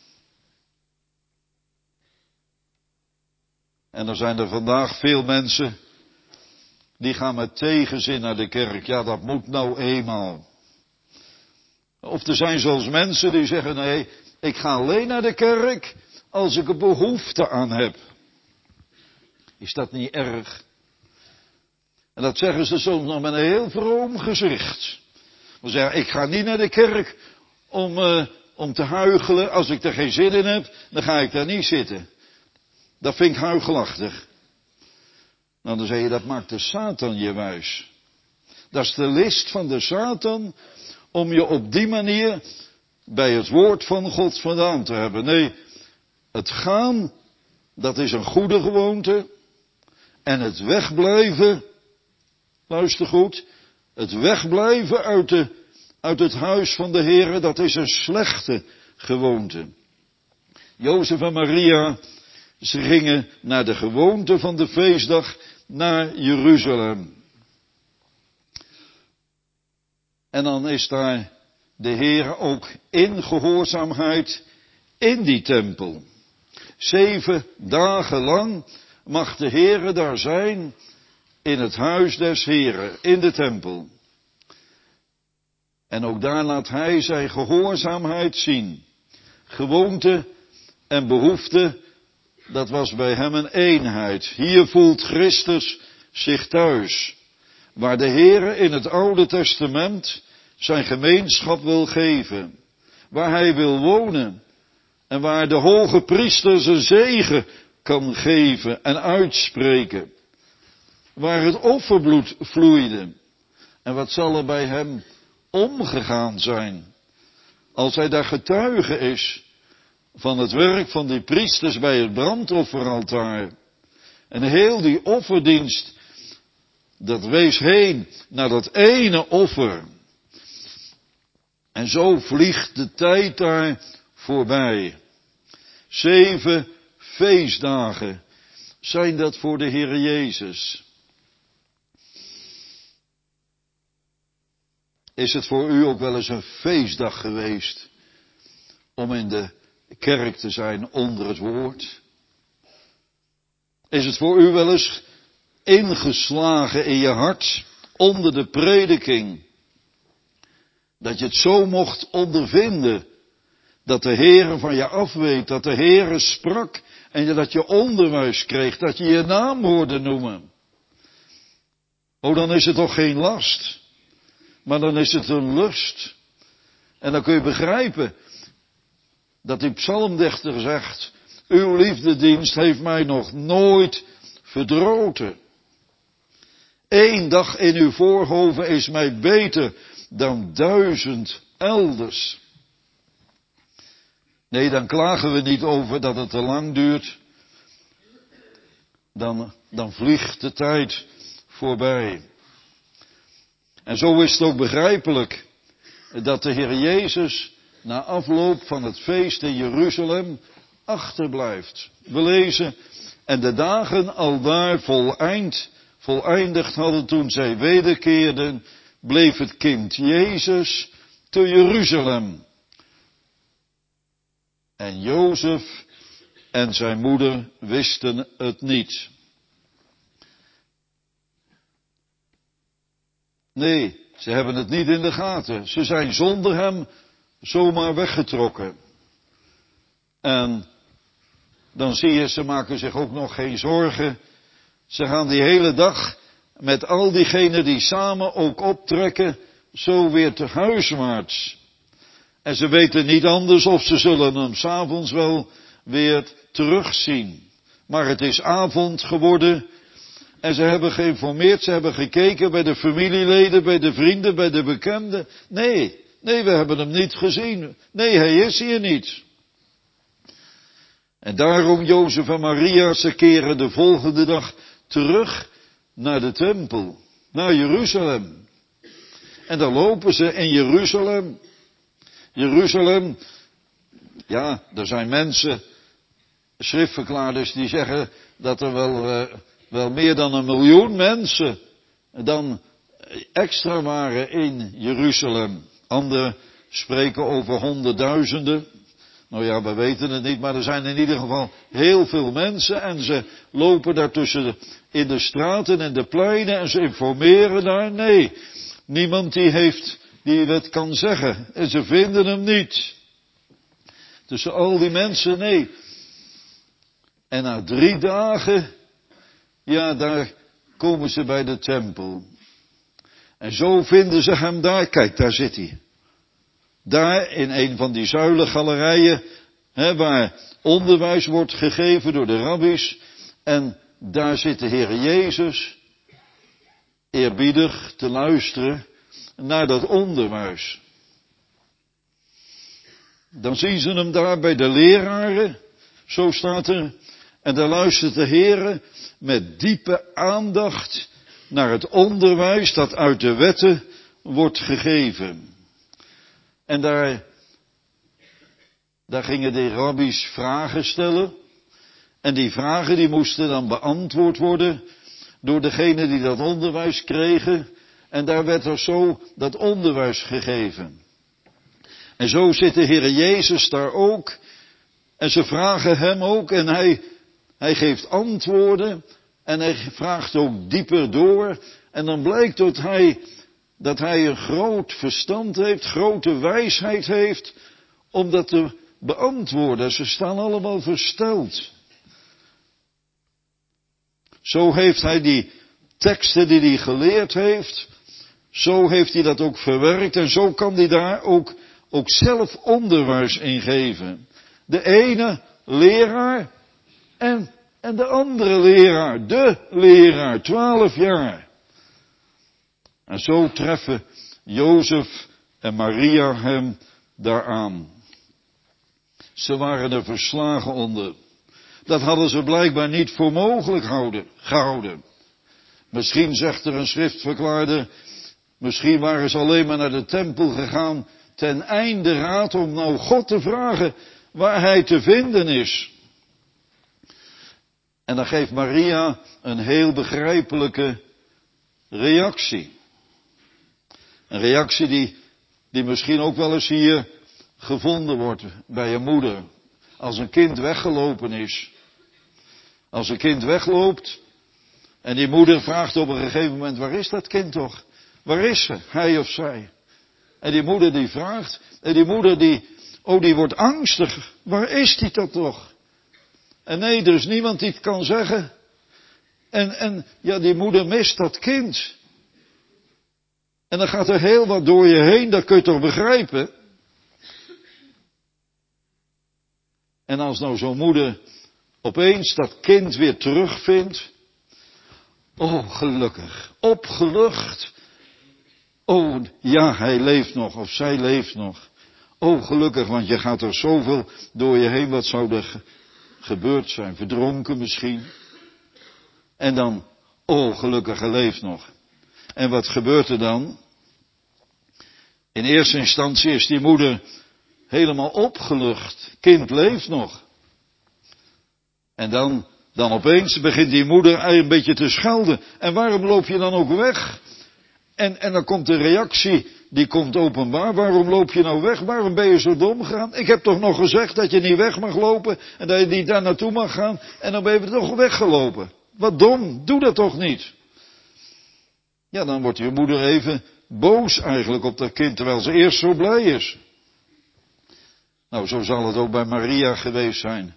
Speaker 1: En er zijn er vandaag veel mensen die gaan met tegenzin naar de kerk. Ja, dat moet nou eenmaal. Of er zijn zelfs mensen die zeggen, nee, ik ga alleen naar de kerk als ik er behoefte aan heb. Is dat niet erg? En dat zeggen ze soms nog met een heel vroom gezicht. Ze zeggen, ik ga niet naar de kerk om te huichelen. Als ik er geen zin in heb, dan ga ik daar niet zitten. Dat vind ik huichelachtig. Nou, dan zeg je, dat maakt de Satan je wijs. Dat is de list van de Satan om je op die manier bij het woord van God vandaan te hebben. Nee, het gaan, dat is een goede gewoonte. En het wegblijven, luister goed, het wegblijven uit het huis van de Heere, dat is een slechte gewoonte. Jozef en Maria, ze gingen naar de gewoonte van de feestdag naar Jeruzalem. En dan is daar de Heere ook in gehoorzaamheid in die tempel. 7 dagen lang mag de Heere daar zijn in het huis des Heeren, in de tempel. En ook daar laat hij zijn gehoorzaamheid zien. Gewoonte en behoefte, dat was bij hem een eenheid. Hier voelt Christus zich thuis. Waar de Heere in het Oude Testament zijn gemeenschap wil geven. Waar hij wil wonen. En waar de hoge priester zijn zegen kan geven en uitspreken. Waar het offerbloed vloeide. En wat zal er bij hem omgegaan zijn? Als hij daar getuige is van het werk van die priesters bij het brandofferaltaar. En heel die offerdienst, dat wees heen naar dat ene offer. En zo vliegt de tijd daar voorbij. 7 feestdagen zijn dat voor de Heere Jezus. Is het voor u ook wel eens een feestdag geweest om in de kerk te zijn onder het woord? Is het voor u wel eens ingeslagen in je hart onder de prediking? Dat je het zo mocht ondervinden. Dat de Heere van je afweet. Dat de Heere sprak. En dat je onderwijs kreeg. Dat je je naam hoorde noemen. Oh, dan is het toch geen last. Maar dan is het een lust. En dan kun je begrijpen. Dat die psalmdichter zegt. Uw liefdedienst heeft mij nog nooit verdroten. 1 dag in uw voorhoven is mij beter dan 1000 elders. Nee, dan klagen we niet over dat het te lang duurt. Dan vliegt de tijd voorbij. En zo is het ook begrijpelijk dat de Heer Jezus na afloop van het feest in Jeruzalem achterblijft. We lezen, en de dagen aldaar voleindigd hadden toen zij wederkeerden, bleef het kind Jezus te Jeruzalem. En Jozef en zijn moeder wisten het niet. Nee, ze hebben het niet in de gaten. Ze zijn zonder hem zomaar weggetrokken. En dan zie je, ze maken zich ook nog geen zorgen. Ze gaan die hele dag met al diegenen die samen ook optrekken zo weer te huiswaarts. En ze weten niet anders of ze zullen hem 's avonds wel weer terugzien. Maar het is avond geworden en ze hebben geïnformeerd, ze hebben gekeken bij de familieleden, bij de vrienden, bij de bekenden. Nee, we hebben hem niet gezien. Nee, hij is hier niet. En daarom Jozef en Maria, ze keren de volgende dag terug naar de tempel, naar Jeruzalem. En dan lopen ze in Jeruzalem. Jeruzalem, ja, er zijn mensen, schriftverklaarders, die zeggen dat er wel meer dan 1 miljoen mensen dan extra waren in Jeruzalem. Anderen spreken over 100.000. Nou ja, we weten het niet, maar er zijn in ieder geval heel veel mensen en ze lopen daartussen in de straten en de pleinen en ze informeren daar. Nee, niemand die het kan zeggen en ze vinden hem niet. Tussen al die mensen, nee. En na 3 dagen, ja, daar komen ze bij de tempel. En zo vinden ze hem daar. Kijk, daar zit hij. Daar in een van die zuilengalerijen, waar onderwijs wordt gegeven door de rabbies. En daar zit de Heer Jezus, eerbiedig te luisteren naar dat onderwijs. Dan zien ze hem daar bij de leraren, zo staat er. En daar luistert de Heer met diepe aandacht naar het onderwijs dat uit de wetten wordt gegeven. En daar gingen de rabbies vragen stellen. En die vragen die moesten dan beantwoord worden door degene die dat onderwijs kregen. En daar werd er zo dat onderwijs gegeven. En zo zit de Heer Jezus daar ook. En ze vragen hem ook en hij geeft antwoorden. En hij vraagt ook dieper door. En dan blijkt dat hij een groot verstand heeft, grote wijsheid heeft, om dat te beantwoorden. Ze staan allemaal versteld. Zo heeft hij die teksten die hij geleerd heeft, zo heeft hij dat ook verwerkt en zo kan hij daar ook zelf onderwijs in geven. De ene leraar en de andere leraar, de leraar, 12 jaar. En zo treffen Jozef en Maria hem daaraan. Ze waren er verslagen onder. Dat hadden ze blijkbaar niet voor mogelijk gehouden. Misschien zegt er een schriftverklaarder, misschien waren ze alleen maar naar de tempel gegaan ten einde raad om nou God te vragen waar hij te vinden is. En dan geeft Maria een heel begrijpelijke reactie. Een reactie die misschien ook wel eens hier gevonden wordt bij een moeder. Als een kind weggelopen is. Als een kind wegloopt en die moeder vraagt op een gegeven moment, waar is dat kind toch? Waar is ze, hij of zij? En die moeder die vraagt, en die moeder die wordt angstig. Waar is die dat toch? En nee, er is niemand die het kan zeggen. En ja, die moeder mist dat kind. En dan gaat er heel wat door je heen, dat kun je toch begrijpen? En als nou zo'n moeder opeens dat kind weer terugvindt. Oh, gelukkig. Opgelucht. Oh, ja, hij leeft nog of zij leeft nog. Oh, gelukkig, want je gaat er zoveel door je heen. Wat zou er gebeurd zijn? Verdronken misschien. En dan, oh, gelukkig, hij leeft nog. En wat gebeurt er dan? In eerste instantie is die moeder helemaal opgelucht. Kind leeft nog. En dan opeens begint die moeder een beetje te schelden. En waarom loop je dan ook weg? En dan komt de reactie, die komt openbaar. Waarom loop je nou weg? Waarom ben je zo dom gegaan? Ik heb toch nog gezegd dat je niet weg mag lopen en dat je niet daar naartoe mag gaan. En dan ben je toch weggelopen. Wat dom, doe dat toch niet? Ja, dan wordt je moeder even boos eigenlijk op dat kind, terwijl ze eerst zo blij is. Nou, zo zal het ook bij Maria geweest zijn.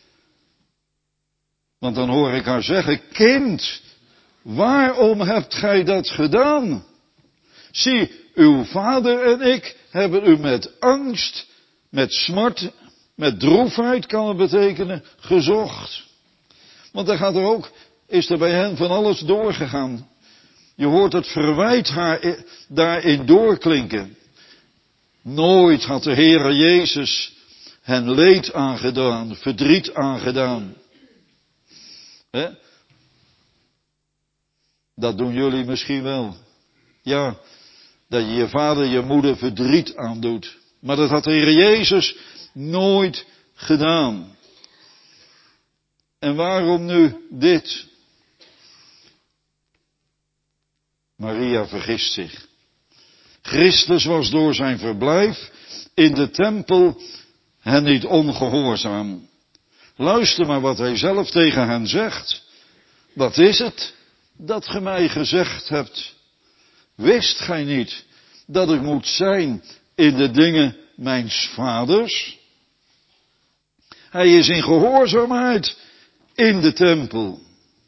Speaker 1: Want dan hoor ik haar zeggen, kind, waarom hebt gij dat gedaan? Zie, uw vader en ik hebben u met angst, met smart, met droefheid kan het betekenen, gezocht. Want is er bij hen van alles doorgegaan. Je hoort het verwijt daarin doorklinken. Nooit had de Heere Jezus hen leed aangedaan, verdriet aangedaan. Dat doen jullie misschien wel. Ja, dat je vader, je moeder verdriet aandoet. Maar dat had de Heer Jezus nooit gedaan. En waarom nu dit? Maria vergist zich. Christus was door zijn verblijf in de tempel hen niet ongehoorzaam. Luister maar wat hij zelf tegen hen zegt. Wat is het dat ge mij gezegd hebt? Wist gij niet dat ik moet zijn in de dingen mijns vaders? Hij is in gehoorzaamheid in de tempel.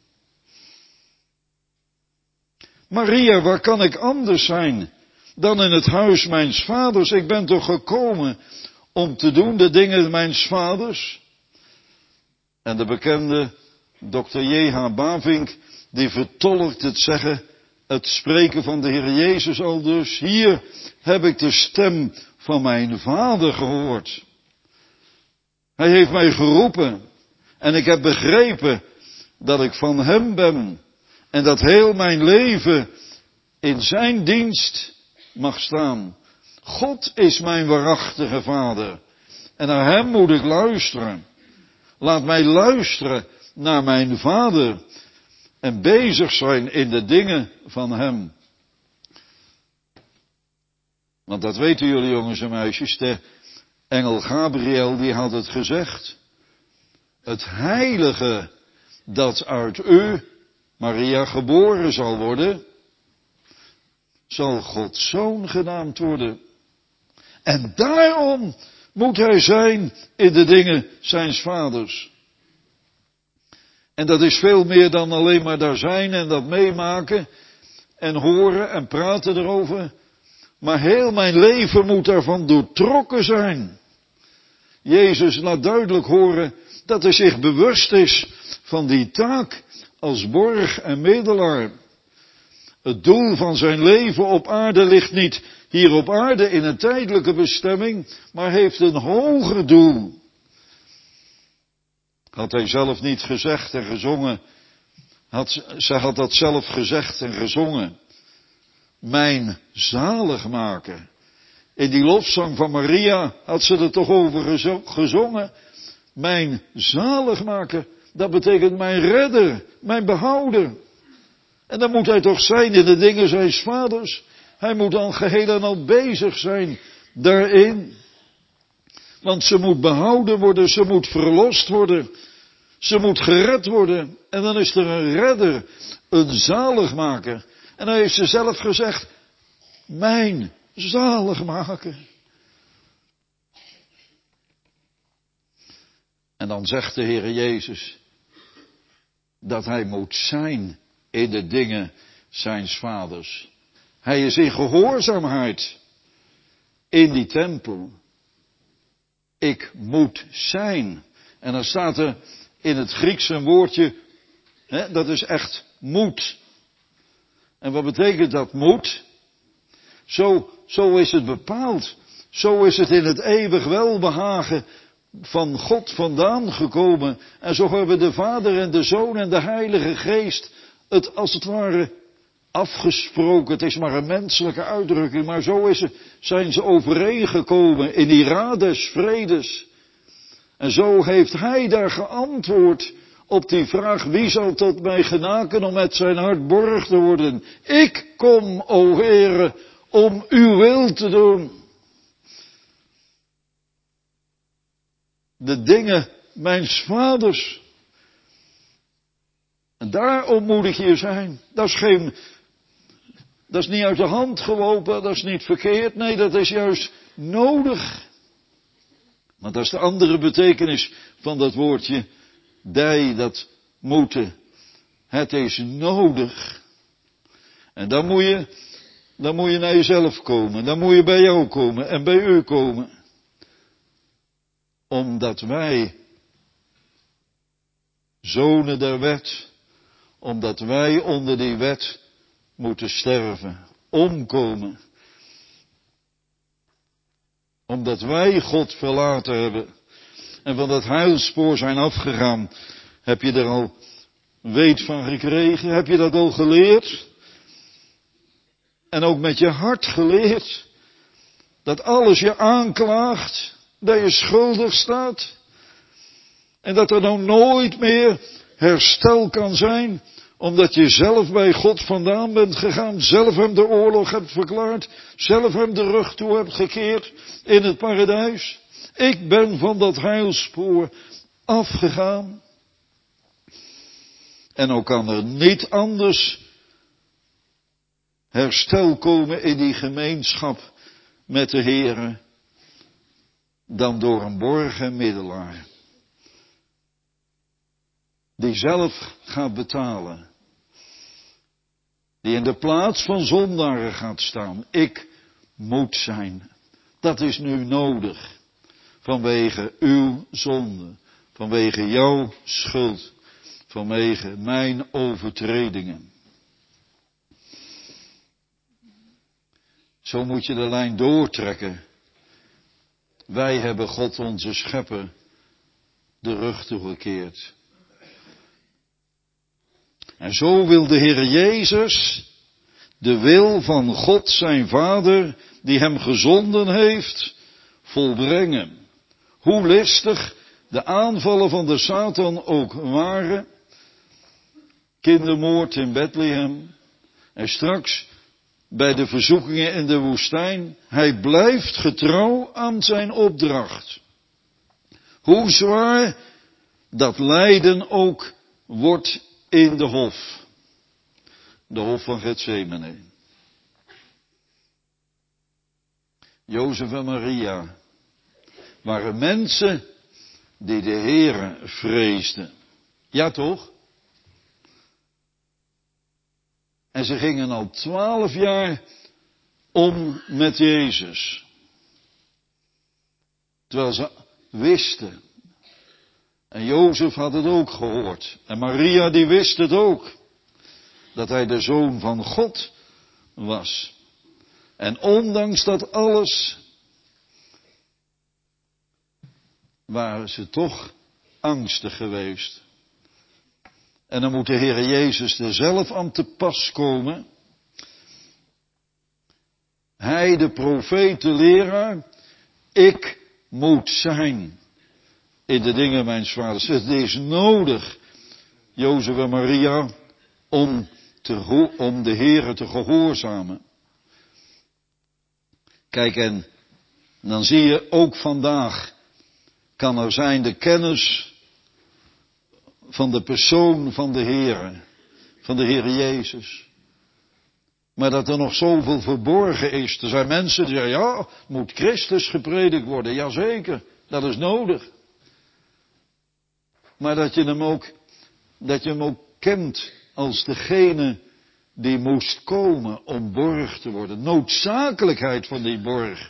Speaker 1: Maria, waar kan ik anders zijn dan in het huis mijns vaders? Ik ben toch gekomen om te doen de dingen mijns vaders? En de bekende Dr. J.H. Bavink, die vertolkt het spreken van de Heer Jezus al dus. Hier heb ik de stem van mijn vader gehoord. Hij heeft mij geroepen en ik heb begrepen dat ik van hem ben en dat heel mijn leven in zijn dienst mag staan. God is mijn waarachtige vader en naar hem moet ik luisteren. Laat mij luisteren naar mijn vader en bezig zijn in de dingen van hem. Want dat weten jullie jongens en meisjes, de engel Gabriel die had het gezegd. Het heilige dat uit u, Maria, geboren zal worden, zal Gods zoon genaamd worden. En daarom moet hij zijn in de dingen zijns vaders. En dat is veel meer dan alleen maar daar zijn en dat meemaken en horen en praten erover. Maar heel mijn leven moet daarvan doortrokken zijn. Jezus laat duidelijk horen dat hij zich bewust is van die taak als borg en middelaar. Het doel van zijn leven op aarde ligt niet hier op aarde in een tijdelijke bestemming, maar heeft een hoger doel. Had hij zelf niet gezegd en gezongen, zij had dat zelf gezegd en gezongen. Mijn zaligmaker. In die lofzang van Maria had ze er toch over gezongen. Mijn zaligmaker, dat betekent mijn redder, mijn behouder. En dan moet hij toch zijn in de dingen zijns vaders. Hij moet dan geheel en al bezig zijn daarin. Want ze moet behouden worden, ze moet verlost worden. Ze moet gered worden. En dan is er een redder, een zaligmaker. En dan heeft ze zelf gezegd, mijn zaligmaker. En dan zegt de Heer Jezus dat hij moet zijn in de dingen zijns vaders. Hij is in gehoorzaamheid in die tempel. Ik moet zijn. En dan staat er in het Grieks een woordje, dat is echt moet. En wat betekent dat moet? Zo is het bepaald. Zo is het in het eeuwig welbehagen van God vandaan gekomen. En zo hebben de Vader en de Zoon en de Heilige Geest het als het ware afgesproken. Het is maar een menselijke uitdrukking, maar zo zijn ze overeengekomen in die raad des vredes. En zo heeft hij daar geantwoord op die vraag, wie zal tot mij genaken om met zijn hart borg te worden? Ik kom, o Heere, om uw wil te doen. De dingen mijns vaders. En daarom moet ik hier zijn. Dat is niet uit de hand gelopen, dat is niet verkeerd. Nee, dat is juist nodig. Want dat is de andere betekenis van dat woordje dij, dat moeten. Het is nodig. En dan moet je dan moet je naar jezelf komen. Dan moet je bij jou komen en bij u komen. Omdat wij zonen der wet, omdat wij onder die wet moeten sterven, omkomen. Omdat wij God verlaten hebben en van dat heilspoor zijn afgegaan. Heb je er al weet van gekregen? Heb je dat al geleerd? En ook met je hart geleerd? Dat alles je aanklaagt, dat je schuldig staat. En dat er nou nooit meer herstel kan zijn, omdat je zelf bij God vandaan bent gegaan, zelf hem de oorlog hebt verklaard, zelf hem de rug toe hebt gekeerd in het paradijs. Ik ben van dat heilspoor afgegaan. En ook kan er niet anders herstel komen in die gemeenschap met de Heere dan door een borg en middelaar. Die zelf gaat betalen. Die in de plaats van zondaren gaat staan. Ik moet zijn. Dat is nu nodig. Vanwege uw zonde. Vanwege jouw schuld. Vanwege mijn overtredingen. Zo moet je de lijn doortrekken. Wij hebben God onze schepper de rug toegekeerd. En zo wil de Heer Jezus de wil van God zijn Vader, die hem gezonden heeft, volbrengen. Hoe listig de aanvallen van de Satan ook waren. Kindermoord in Bethlehem. En straks bij de verzoekingen in de woestijn. Hij blijft getrouw aan zijn opdracht. Hoe zwaar dat lijden ook wordt in de hof. De hof van Getsemane. Jozef en Maria waren mensen die de Heere vreesden. Ja toch? En ze gingen al 12 jaar om met Jezus. Terwijl ze wisten. En Jozef had het ook gehoord. En Maria die wist het ook. Dat hij de Zoon van God was. En ondanks dat alles waren ze toch angstig geweest. En dan moet de Heer Jezus er zelf aan te pas komen. Hij, de profeet, de leraar. Ik moet zijn in de dingen mijns vaders. Het is nodig, Jozef en Maria, om de Heere te gehoorzamen. Kijk, en dan zie je ook vandaag, kan er zijn de kennis van de persoon van de Heere, van de Heere Jezus. Maar dat er nog zoveel verborgen is. Er zijn mensen die zeggen, ja, moet Christus gepredikt worden. Jazeker, dat is nodig. Maar dat je hem ook kent als degene die moest komen om borg te worden. Noodzakelijkheid van die borg.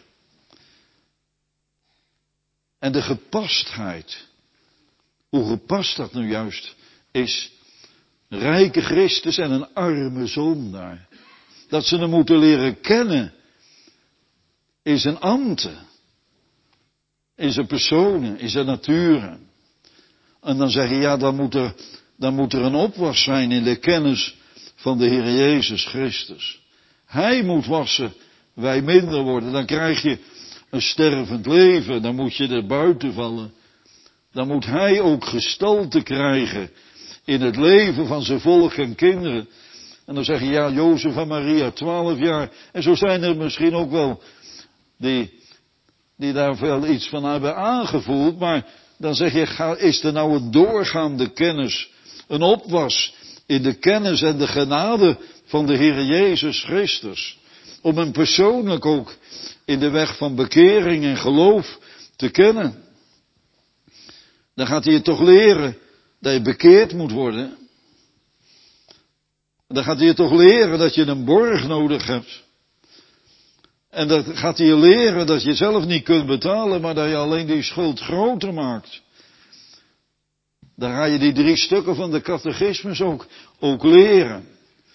Speaker 1: En de gepastheid. Hoe gepast dat nu juist is. Rijke Christus en een arme zondaar. Dat ze hem moeten leren kennen. In zijn ambten. In zijn personen. In zijn naturen. En dan zeg je, ja, dan moet er een opwas zijn in de kennis van de Heer Jezus Christus. Hij moet wassen, wij minder worden. Dan krijg je een stervend leven. Dan moet je er buiten vallen. Dan moet hij ook gestalte krijgen in het leven van zijn volk en kinderen. En dan zeg je, ja, Jozef en Maria, 12 jaar. En zo zijn er misschien ook wel die daar wel iets van hebben aangevoeld. Maar dan zeg je, is er nou een doorgaande kennis, een opwas in de kennis en de genade van de Heer Jezus Christus. Om hem persoonlijk ook in de weg van bekering en geloof te kennen. Dan gaat hij je toch leren dat je bekeerd moet worden. Dan gaat hij je toch leren dat je een borg nodig hebt. En dat gaat hij je leren dat je zelf niet kunt betalen, maar dat je alleen die schuld groter maakt. Dan ga je die 3 stukken van de catechismus ook leren.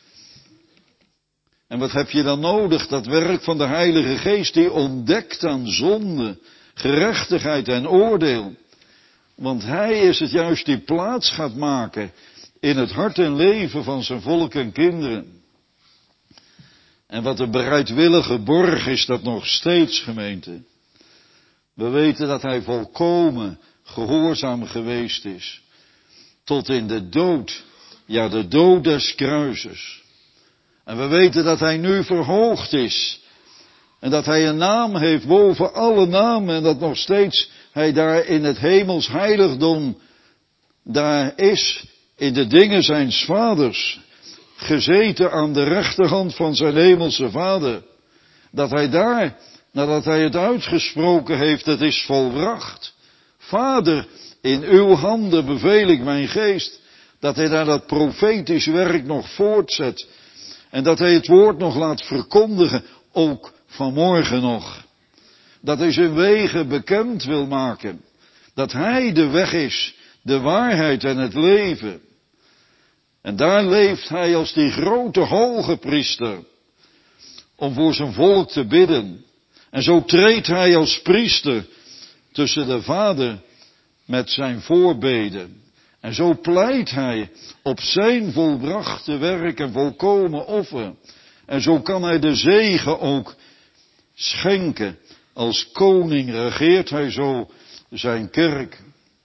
Speaker 1: En wat heb je dan nodig? Dat werk van de Heilige Geest die ontdekt aan zonde, gerechtigheid en oordeel. Want Hij is het juist die plaats gaat maken in het hart en leven van zijn volk en kinderen. En wat een bereidwillige borg is dat nog steeds, gemeente. We weten dat Hij volkomen gehoorzaam geweest is. Tot in de dood. Ja, de dood des kruises. En we weten dat Hij nu verhoogd is. En dat Hij een naam heeft boven alle namen. En dat nog steeds Hij daar in het hemels heiligdom daar is. In de dingen zijns vaders. Gezeten aan de rechterhand van zijn hemelse Vader. Dat Hij daar, nadat Hij het uitgesproken heeft, het is volbracht. Vader, in uw handen beveel ik mijn geest. Dat Hij daar dat profetisch werk nog voortzet. En dat Hij het woord nog laat verkondigen, ook vanmorgen nog. Dat Hij zijn wegen bekend wil maken. Dat Hij de weg is, de waarheid en het leven. En daar leeft Hij als die grote hoge priester. Om voor zijn volk te bidden. En zo treedt Hij als priester tussen de Vader met zijn voorbeden. En zo pleit Hij op zijn volbrachte werk en volkomen offer. En zo kan Hij de zegen ook schenken. Als koning regeert Hij zo zijn kerk.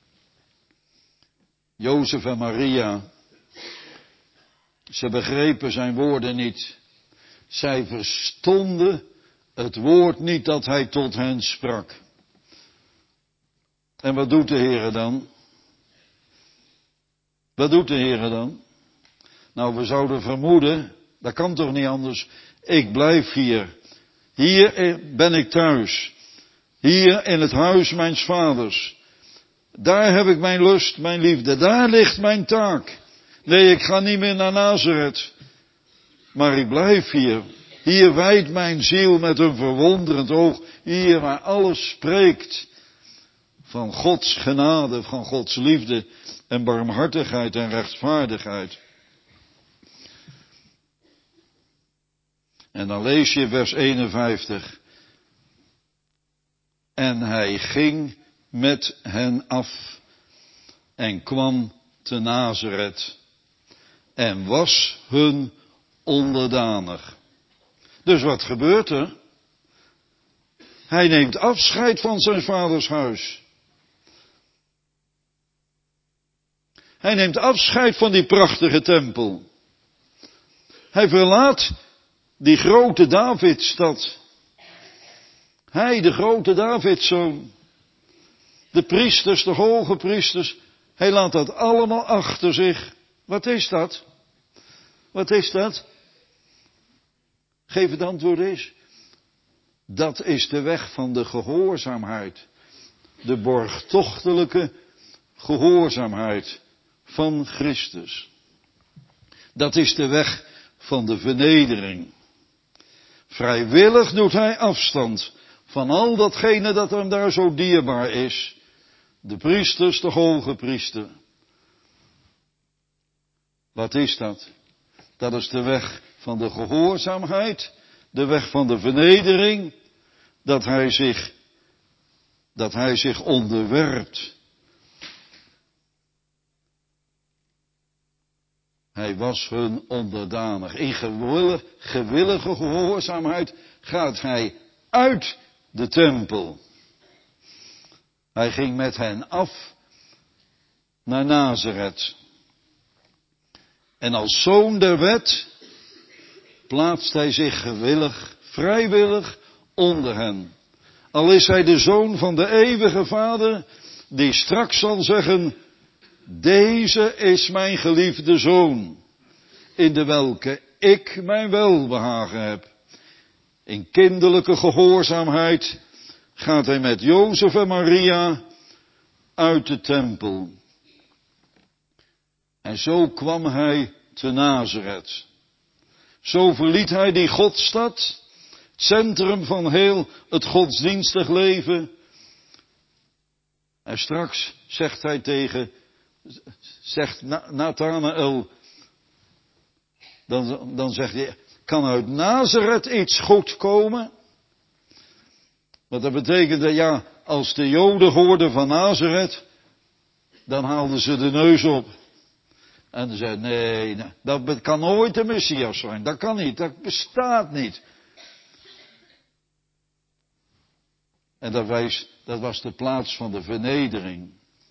Speaker 1: Jozef en Maria, ze begrepen zijn woorden niet. Zij verstonden het woord niet dat Hij tot hen sprak. En wat doet de Heere dan? Wat doet de Heere dan? Nou, we zouden vermoeden, dat kan toch niet anders. Ik blijf hier. Hier ben ik thuis. Hier in het huis mijns vaders. Daar heb ik mijn lust, mijn liefde. Daar ligt mijn taak. Nee, ik ga niet meer naar Nazareth. Maar ik blijf hier. Hier wijdt mijn ziel met een verwonderend oog. Hier waar alles spreekt van Gods genade, van Gods liefde en barmhartigheid en rechtvaardigheid. En dan lees je vers 51. En Hij ging met hen af en kwam te Nazareth en was hun onderdanig. Dus wat gebeurt er? Hij neemt afscheid van zijn vaders huis. Hij neemt afscheid van die prachtige tempel. Hij verlaat die grote Davidstad. Hij, de grote Davidszoon. De priesters, de hoge priesters. Hij laat dat allemaal achter zich. Wat is dat? Wat is dat? Geef het antwoord eens. Dat is de weg van de gehoorzaamheid. De borgtochtelijke gehoorzaamheid van Christus. Dat is de weg van de vernedering. Vrijwillig doet Hij afstand van al datgene dat hem daar zo dierbaar is. De priesters, de hoge priester. Wat is dat? Dat is de weg van de gehoorzaamheid, de weg van de vernedering, dat hij zich onderwerpt. Hij was hun onderdanig. In gewillige gehoorzaamheid gaat hij uit de tempel. Hij ging met hen af naar Nazareth. En als zoon der wet plaatst hij zich gewillig, vrijwillig onder hen. Al is hij de zoon van de eeuwige Vader, die straks zal zeggen: deze is mijn geliefde zoon, in de welke ik mijn welbehagen heb. In kinderlijke gehoorzaamheid gaat hij met Jozef en Maria uit de tempel. En zo kwam hij te Nazareth. Zo verliet hij die Godstad Het centrum van heel het godsdienstig leven. En straks zegt hij zegt Nathanael, dan zegt hij, kan uit Nazareth iets goed komen? Want dat betekende, ja, als de Joden hoorden van Nazareth, dan haalden ze de neus op. En ze zeiden, nee, dat kan nooit de Messias zijn. Dat kan niet, dat bestaat niet. En dat was de plaats van de vernedering.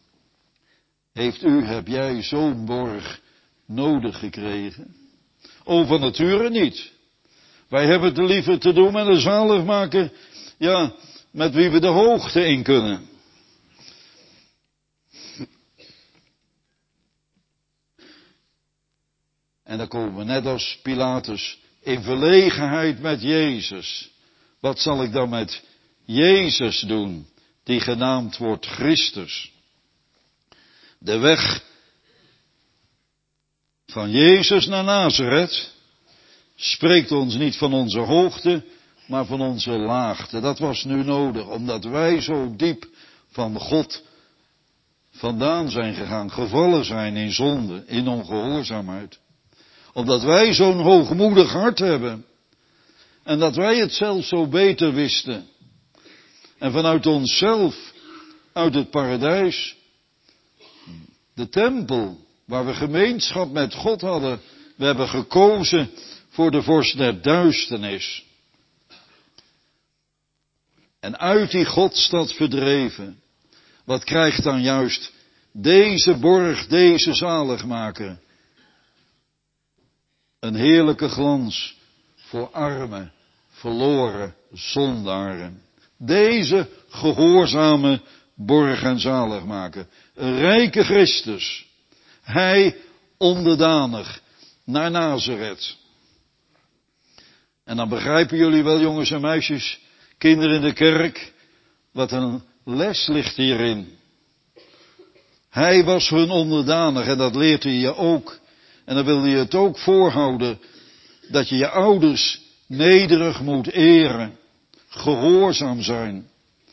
Speaker 1: Heb jij zo'n borg nodig gekregen? Oh, van nature niet. Wij hebben het liever te doen met een zaligmaker, ja, met wie we de hoogte in kunnen. En dan komen we net als Pilatus in verlegenheid met Jezus. Wat zal ik dan met Jezus doen, die genaamd wordt Christus? De weg van Jezus naar Nazareth spreekt ons niet van onze hoogte, maar van onze laagte. Dat was nu nodig, omdat wij zo diep van God vandaan zijn gegaan, gevallen zijn in zonde, in ongehoorzaamheid. Omdat wij zo'n hoogmoedig hart hebben. En dat wij het zelf zo beter wisten. En vanuit onszelf, uit het paradijs, de tempel, waar we gemeenschap met God hadden, we hebben gekozen voor de vorst der duisternis. En uit die Godstad verdreven. Wat krijgt dan juist deze borg, deze zaligmaker? Een heerlijke glans voor arme, verloren zondaren. Deze gehoorzame borg en zaligmaker. Een rijke Christus. Hij onderdanig naar Nazareth. En dan begrijpen jullie wel, jongens en meisjes, kinderen in de kerk, wat een les ligt hierin. Hij was hun onderdanig en dat leert hij je ook. En dan wil hij het ook voorhouden, dat je je ouders nederig moet eren, gehoorzaam zijn.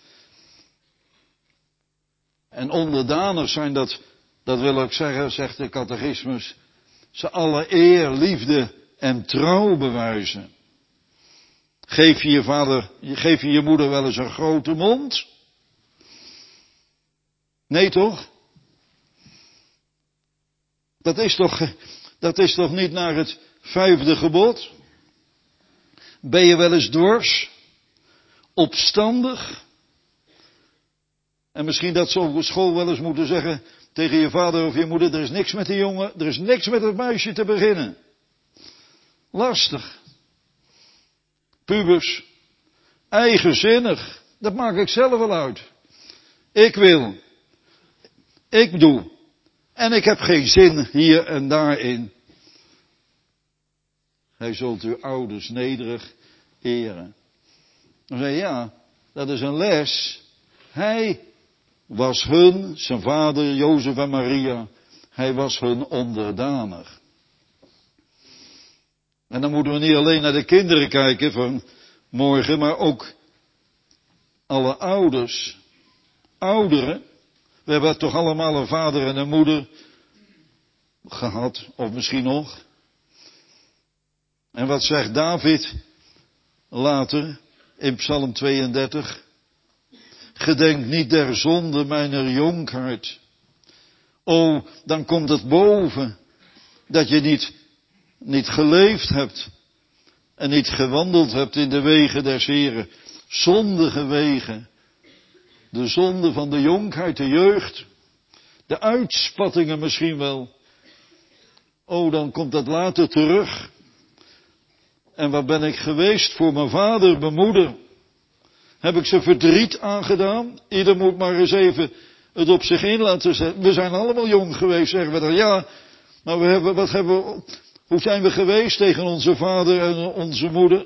Speaker 1: En onderdanig zijn, dat wil ik zeggen, zegt de catechismus, ze alle eer, liefde en trouw bewijzen. Geef je je moeder wel eens een grote mond? Nee toch? Dat is toch niet naar het 5e gebod? Ben je wel eens dwars? Opstandig? En misschien dat ze op school wel eens moeten zeggen tegen je vader of je moeder, er is niks met die jongen, er is niks met het meisje te beginnen. Lastig. Pubers. Eigenzinnig. Dat maak ik zelf wel uit. Ik wil. Ik doe. En ik heb geen zin hier en daarin. Hij zult uw ouders nederig eren. Dan zei je, ja, dat is een les. Hij was hun, zijn vader, Jozef en Maria, hij was hun onderdanig. En dan moeten we niet alleen naar de kinderen kijken van morgen, maar ook alle ouders. Ouderen, we hebben toch allemaal een vader en een moeder gehad, of misschien nog. En wat zegt David later in Psalm 32? Gedenk niet der zonde mijner jonkheid. O, dan komt het boven dat je niet geleefd hebt en niet gewandeld hebt in de wegen des Heren. Zondige wegen. De zonde van de jonkheid, de jeugd. De uitspattingen misschien wel. O, dan komt dat later terug. En waar ben ik geweest voor mijn vader, mijn moeder? Heb ik ze verdriet aangedaan? Ieder moet maar eens even het op zich in laten zetten. We zijn allemaal jong geweest, zeggen we dan. Ja, maar hoe zijn we geweest tegen onze vader en onze moeder?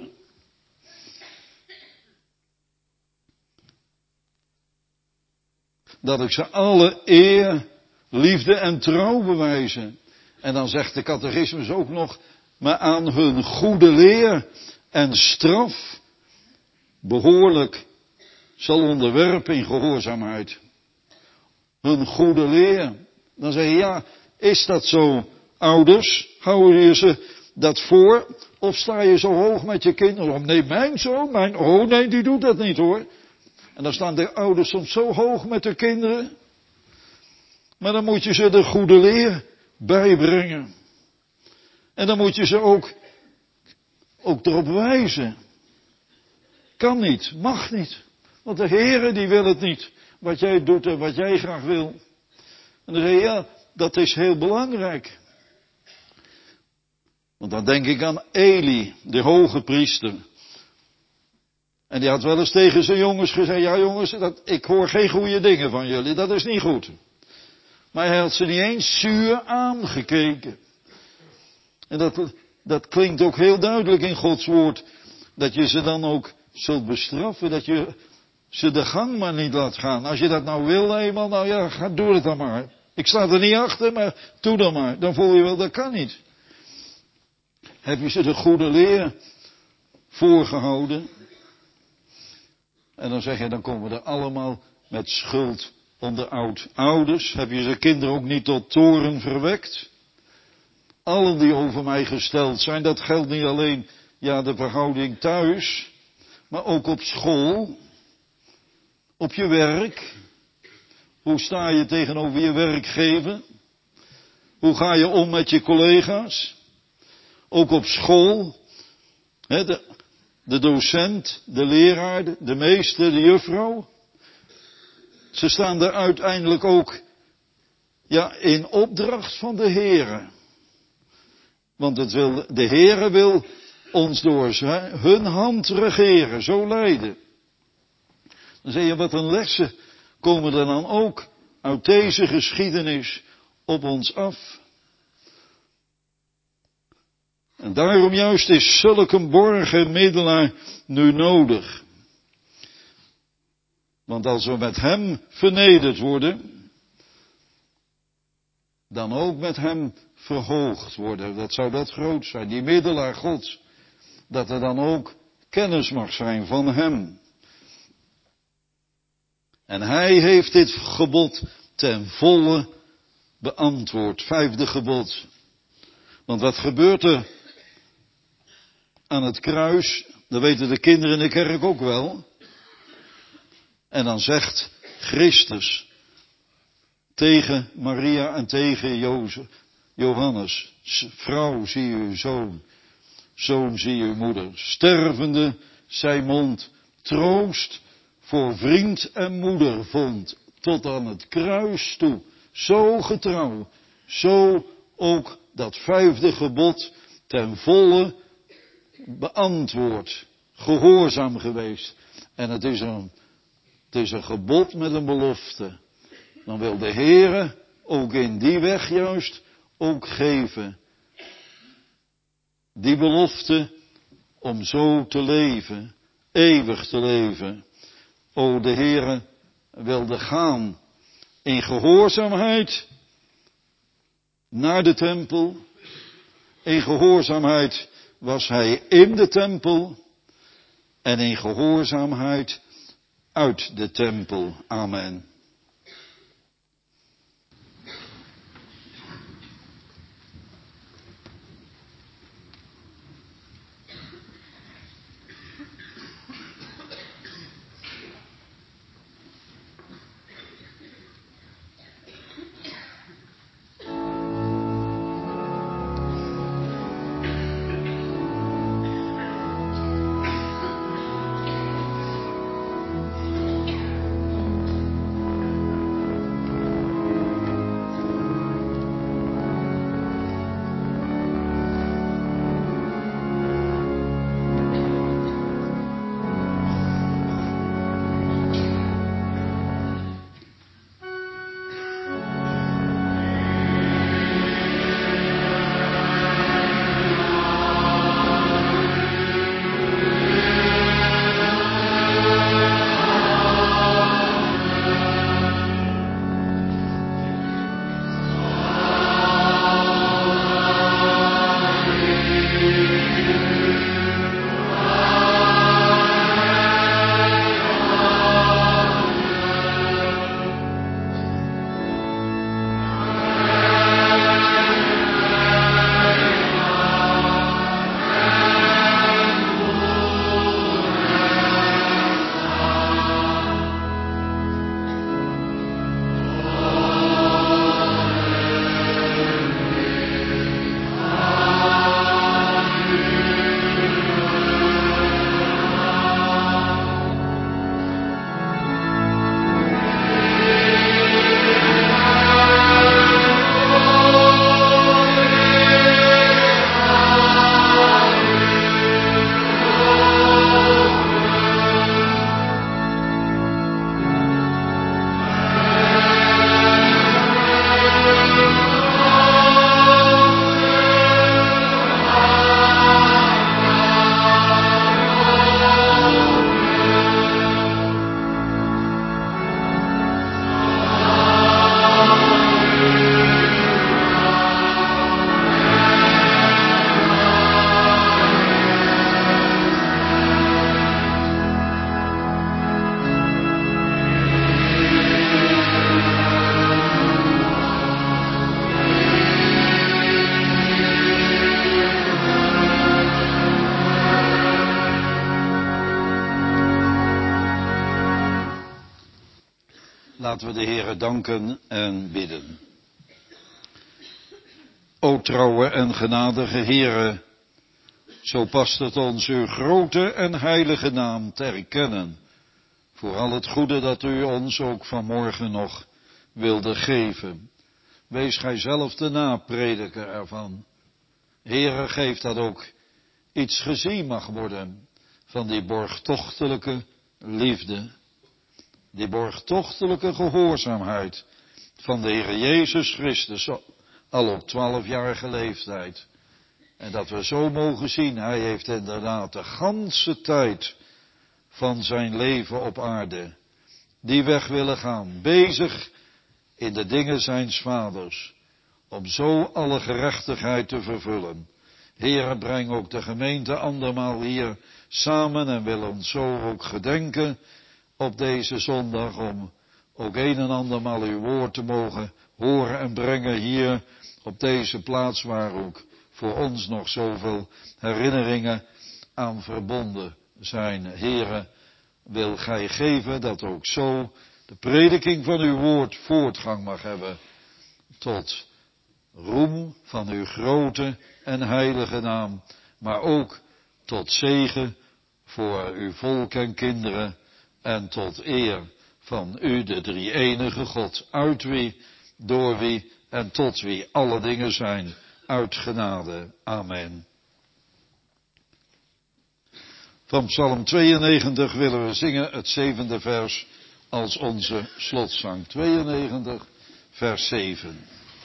Speaker 1: Dat ik ze alle eer, liefde en trouw bewijzen. En dan zegt de catechismus ook nog, maar aan hun goede leer en straf behoorlijk zal onderwerpen in gehoorzaamheid. Hun goede leer. Dan zeg je, ja, is dat zo, ouders? Houden je ze dat voor? Of sta je zo hoog met je kinderen? Nee, mijn zoon, oh nee, die doet dat niet hoor. En dan staan de ouders soms zo hoog met de kinderen. Maar dan moet je ze de goede leer bijbrengen. En dan moet je ze ook erop wijzen. Kan niet, mag niet. Want de Heere die wil het niet. Wat jij doet en wat jij graag wil. En dan zeg je, ja, dat is heel belangrijk. Want dan denk ik aan Eli, de hoge priester. En die had wel eens tegen zijn jongens gezegd, ja jongens, ik hoor geen goede dingen van jullie, dat is niet goed. Maar hij had ze niet eens zuur aangekeken. En dat klinkt ook heel duidelijk in Gods woord. Dat je ze dan ook zult bestraffen, dat je ze de gang maar niet laat gaan. Als je dat nou wil eenmaal, nou ja, doe het dan maar. Ik sta er niet achter, maar doe dan maar. Dan voel je wel, dat kan niet. Heb je ze de goede leer voorgehouden? En dan zeg je, dan komen we er allemaal met schuld onder ouders. Heb je ze kinderen ook niet tot toorn verwekt? Allen die over mij gesteld zijn, dat geldt niet alleen, ja, de verhouding thuis, maar ook op school, op je werk. Hoe sta je tegenover je werkgever? Hoe ga je om met je collega's? Ook op school. De docent, de leraar, de meester, de juffrouw. Ze staan er uiteindelijk ook, ja, in opdracht van de Heere. Want de Heere wil ons door hun hand regeren, zo leiden. Dan zeg je, wat een lessen komen er dan ook uit deze geschiedenis op ons af. En daarom juist is zulke een borgenmiddelaar nu nodig. Want als we met hem vernederd worden, dan ook met hem verhoogd worden. Dat zou dat groot zijn, die middelaar Gods. Dat er dan ook kennis mag zijn van hem. En hij heeft dit gebod ten volle beantwoord. 5e gebod. Want wat gebeurt er aan het kruis? Dat weten de kinderen in de kerk ook wel. En dan zegt Christus tegen Maria en tegen Johannes: vrouw, zie uw zoon. Zoon, zie uw moeder. Stervende zijn mond troost voor vriend en moeder vond. Tot aan het kruis toe. Zo getrouw. Zo ook dat 5e gebod ten volle beantwoord. Gehoorzaam geweest. En het is een gebod met een belofte. Dan wil de Heere ook in die weg juist ook geven. Die belofte om zo te leven, eeuwig te leven. O, de Heere wilde gaan in gehoorzaamheid naar de tempel. In gehoorzaamheid was hij in de tempel en in gehoorzaamheid uit de tempel. Amen. Laten we de Heere danken en bidden. O trouwe en genadige Heere, zo past het ons uw grote en heilige naam te erkennen, voor al het goede dat u ons ook vanmorgen nog wilde geven. Wees gij zelf de naprediker ervan. Heere, geef dat ook iets gezien mag worden van die borgtochtelijke liefde, die borgtochtelijke gehoorzaamheid van de Heer Jezus Christus al op 12-jarige leeftijd. En dat we zo mogen zien, hij heeft inderdaad de ganse tijd van zijn leven op aarde die weg willen gaan, bezig in de dingen zijns vaders, om zo alle gerechtigheid te vervullen. Heere, breng ook de gemeente andermaal hier samen en wil ons zo ook gedenken op deze zondag, om ook een en andermaal uw woord te mogen horen en brengen hier op deze plaats, waar ook voor ons nog zoveel herinneringen aan verbonden zijn. Heere, wil gij geven dat ook zo de prediking van uw woord voortgang mag hebben tot roem van uw grote en heilige naam, maar ook tot zegen voor uw volk en kinderen en tot eer van u, de drie-enige God, uit wie, door wie en tot wie alle dingen zijn, uit genade. Amen. Van Psalm 92 willen we zingen het 7e vers als onze slotzang. 92, vers 7.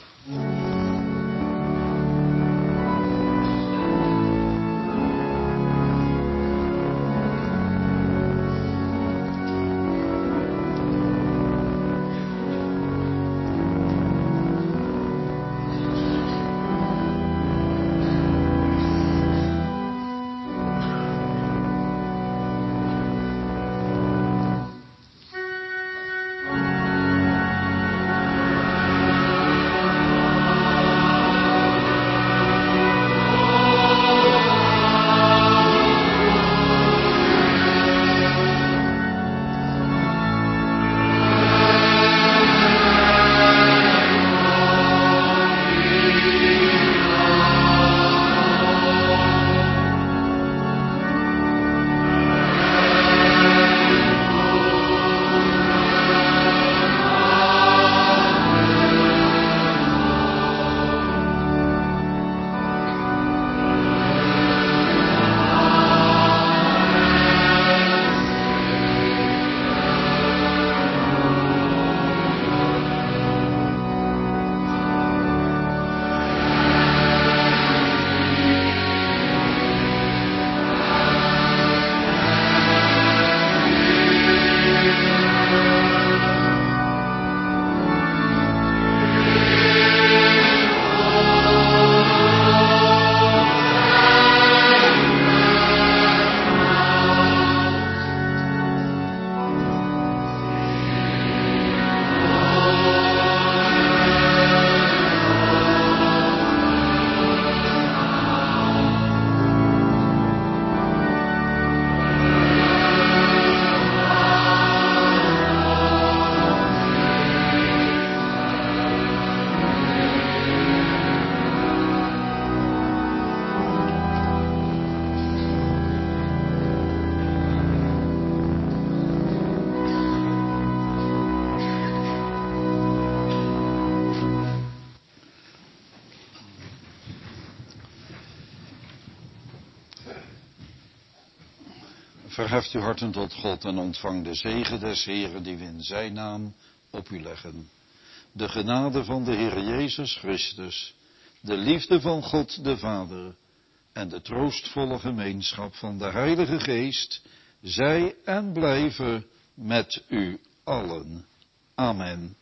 Speaker 1: Verheft uw harten tot God en ontvang de zegen des Heeren die we in zijn naam op u leggen. De genade van de Heer Jezus Christus, de liefde van God de Vader en de troostvolle gemeenschap van de Heilige Geest, zij en blijven met u allen. Amen.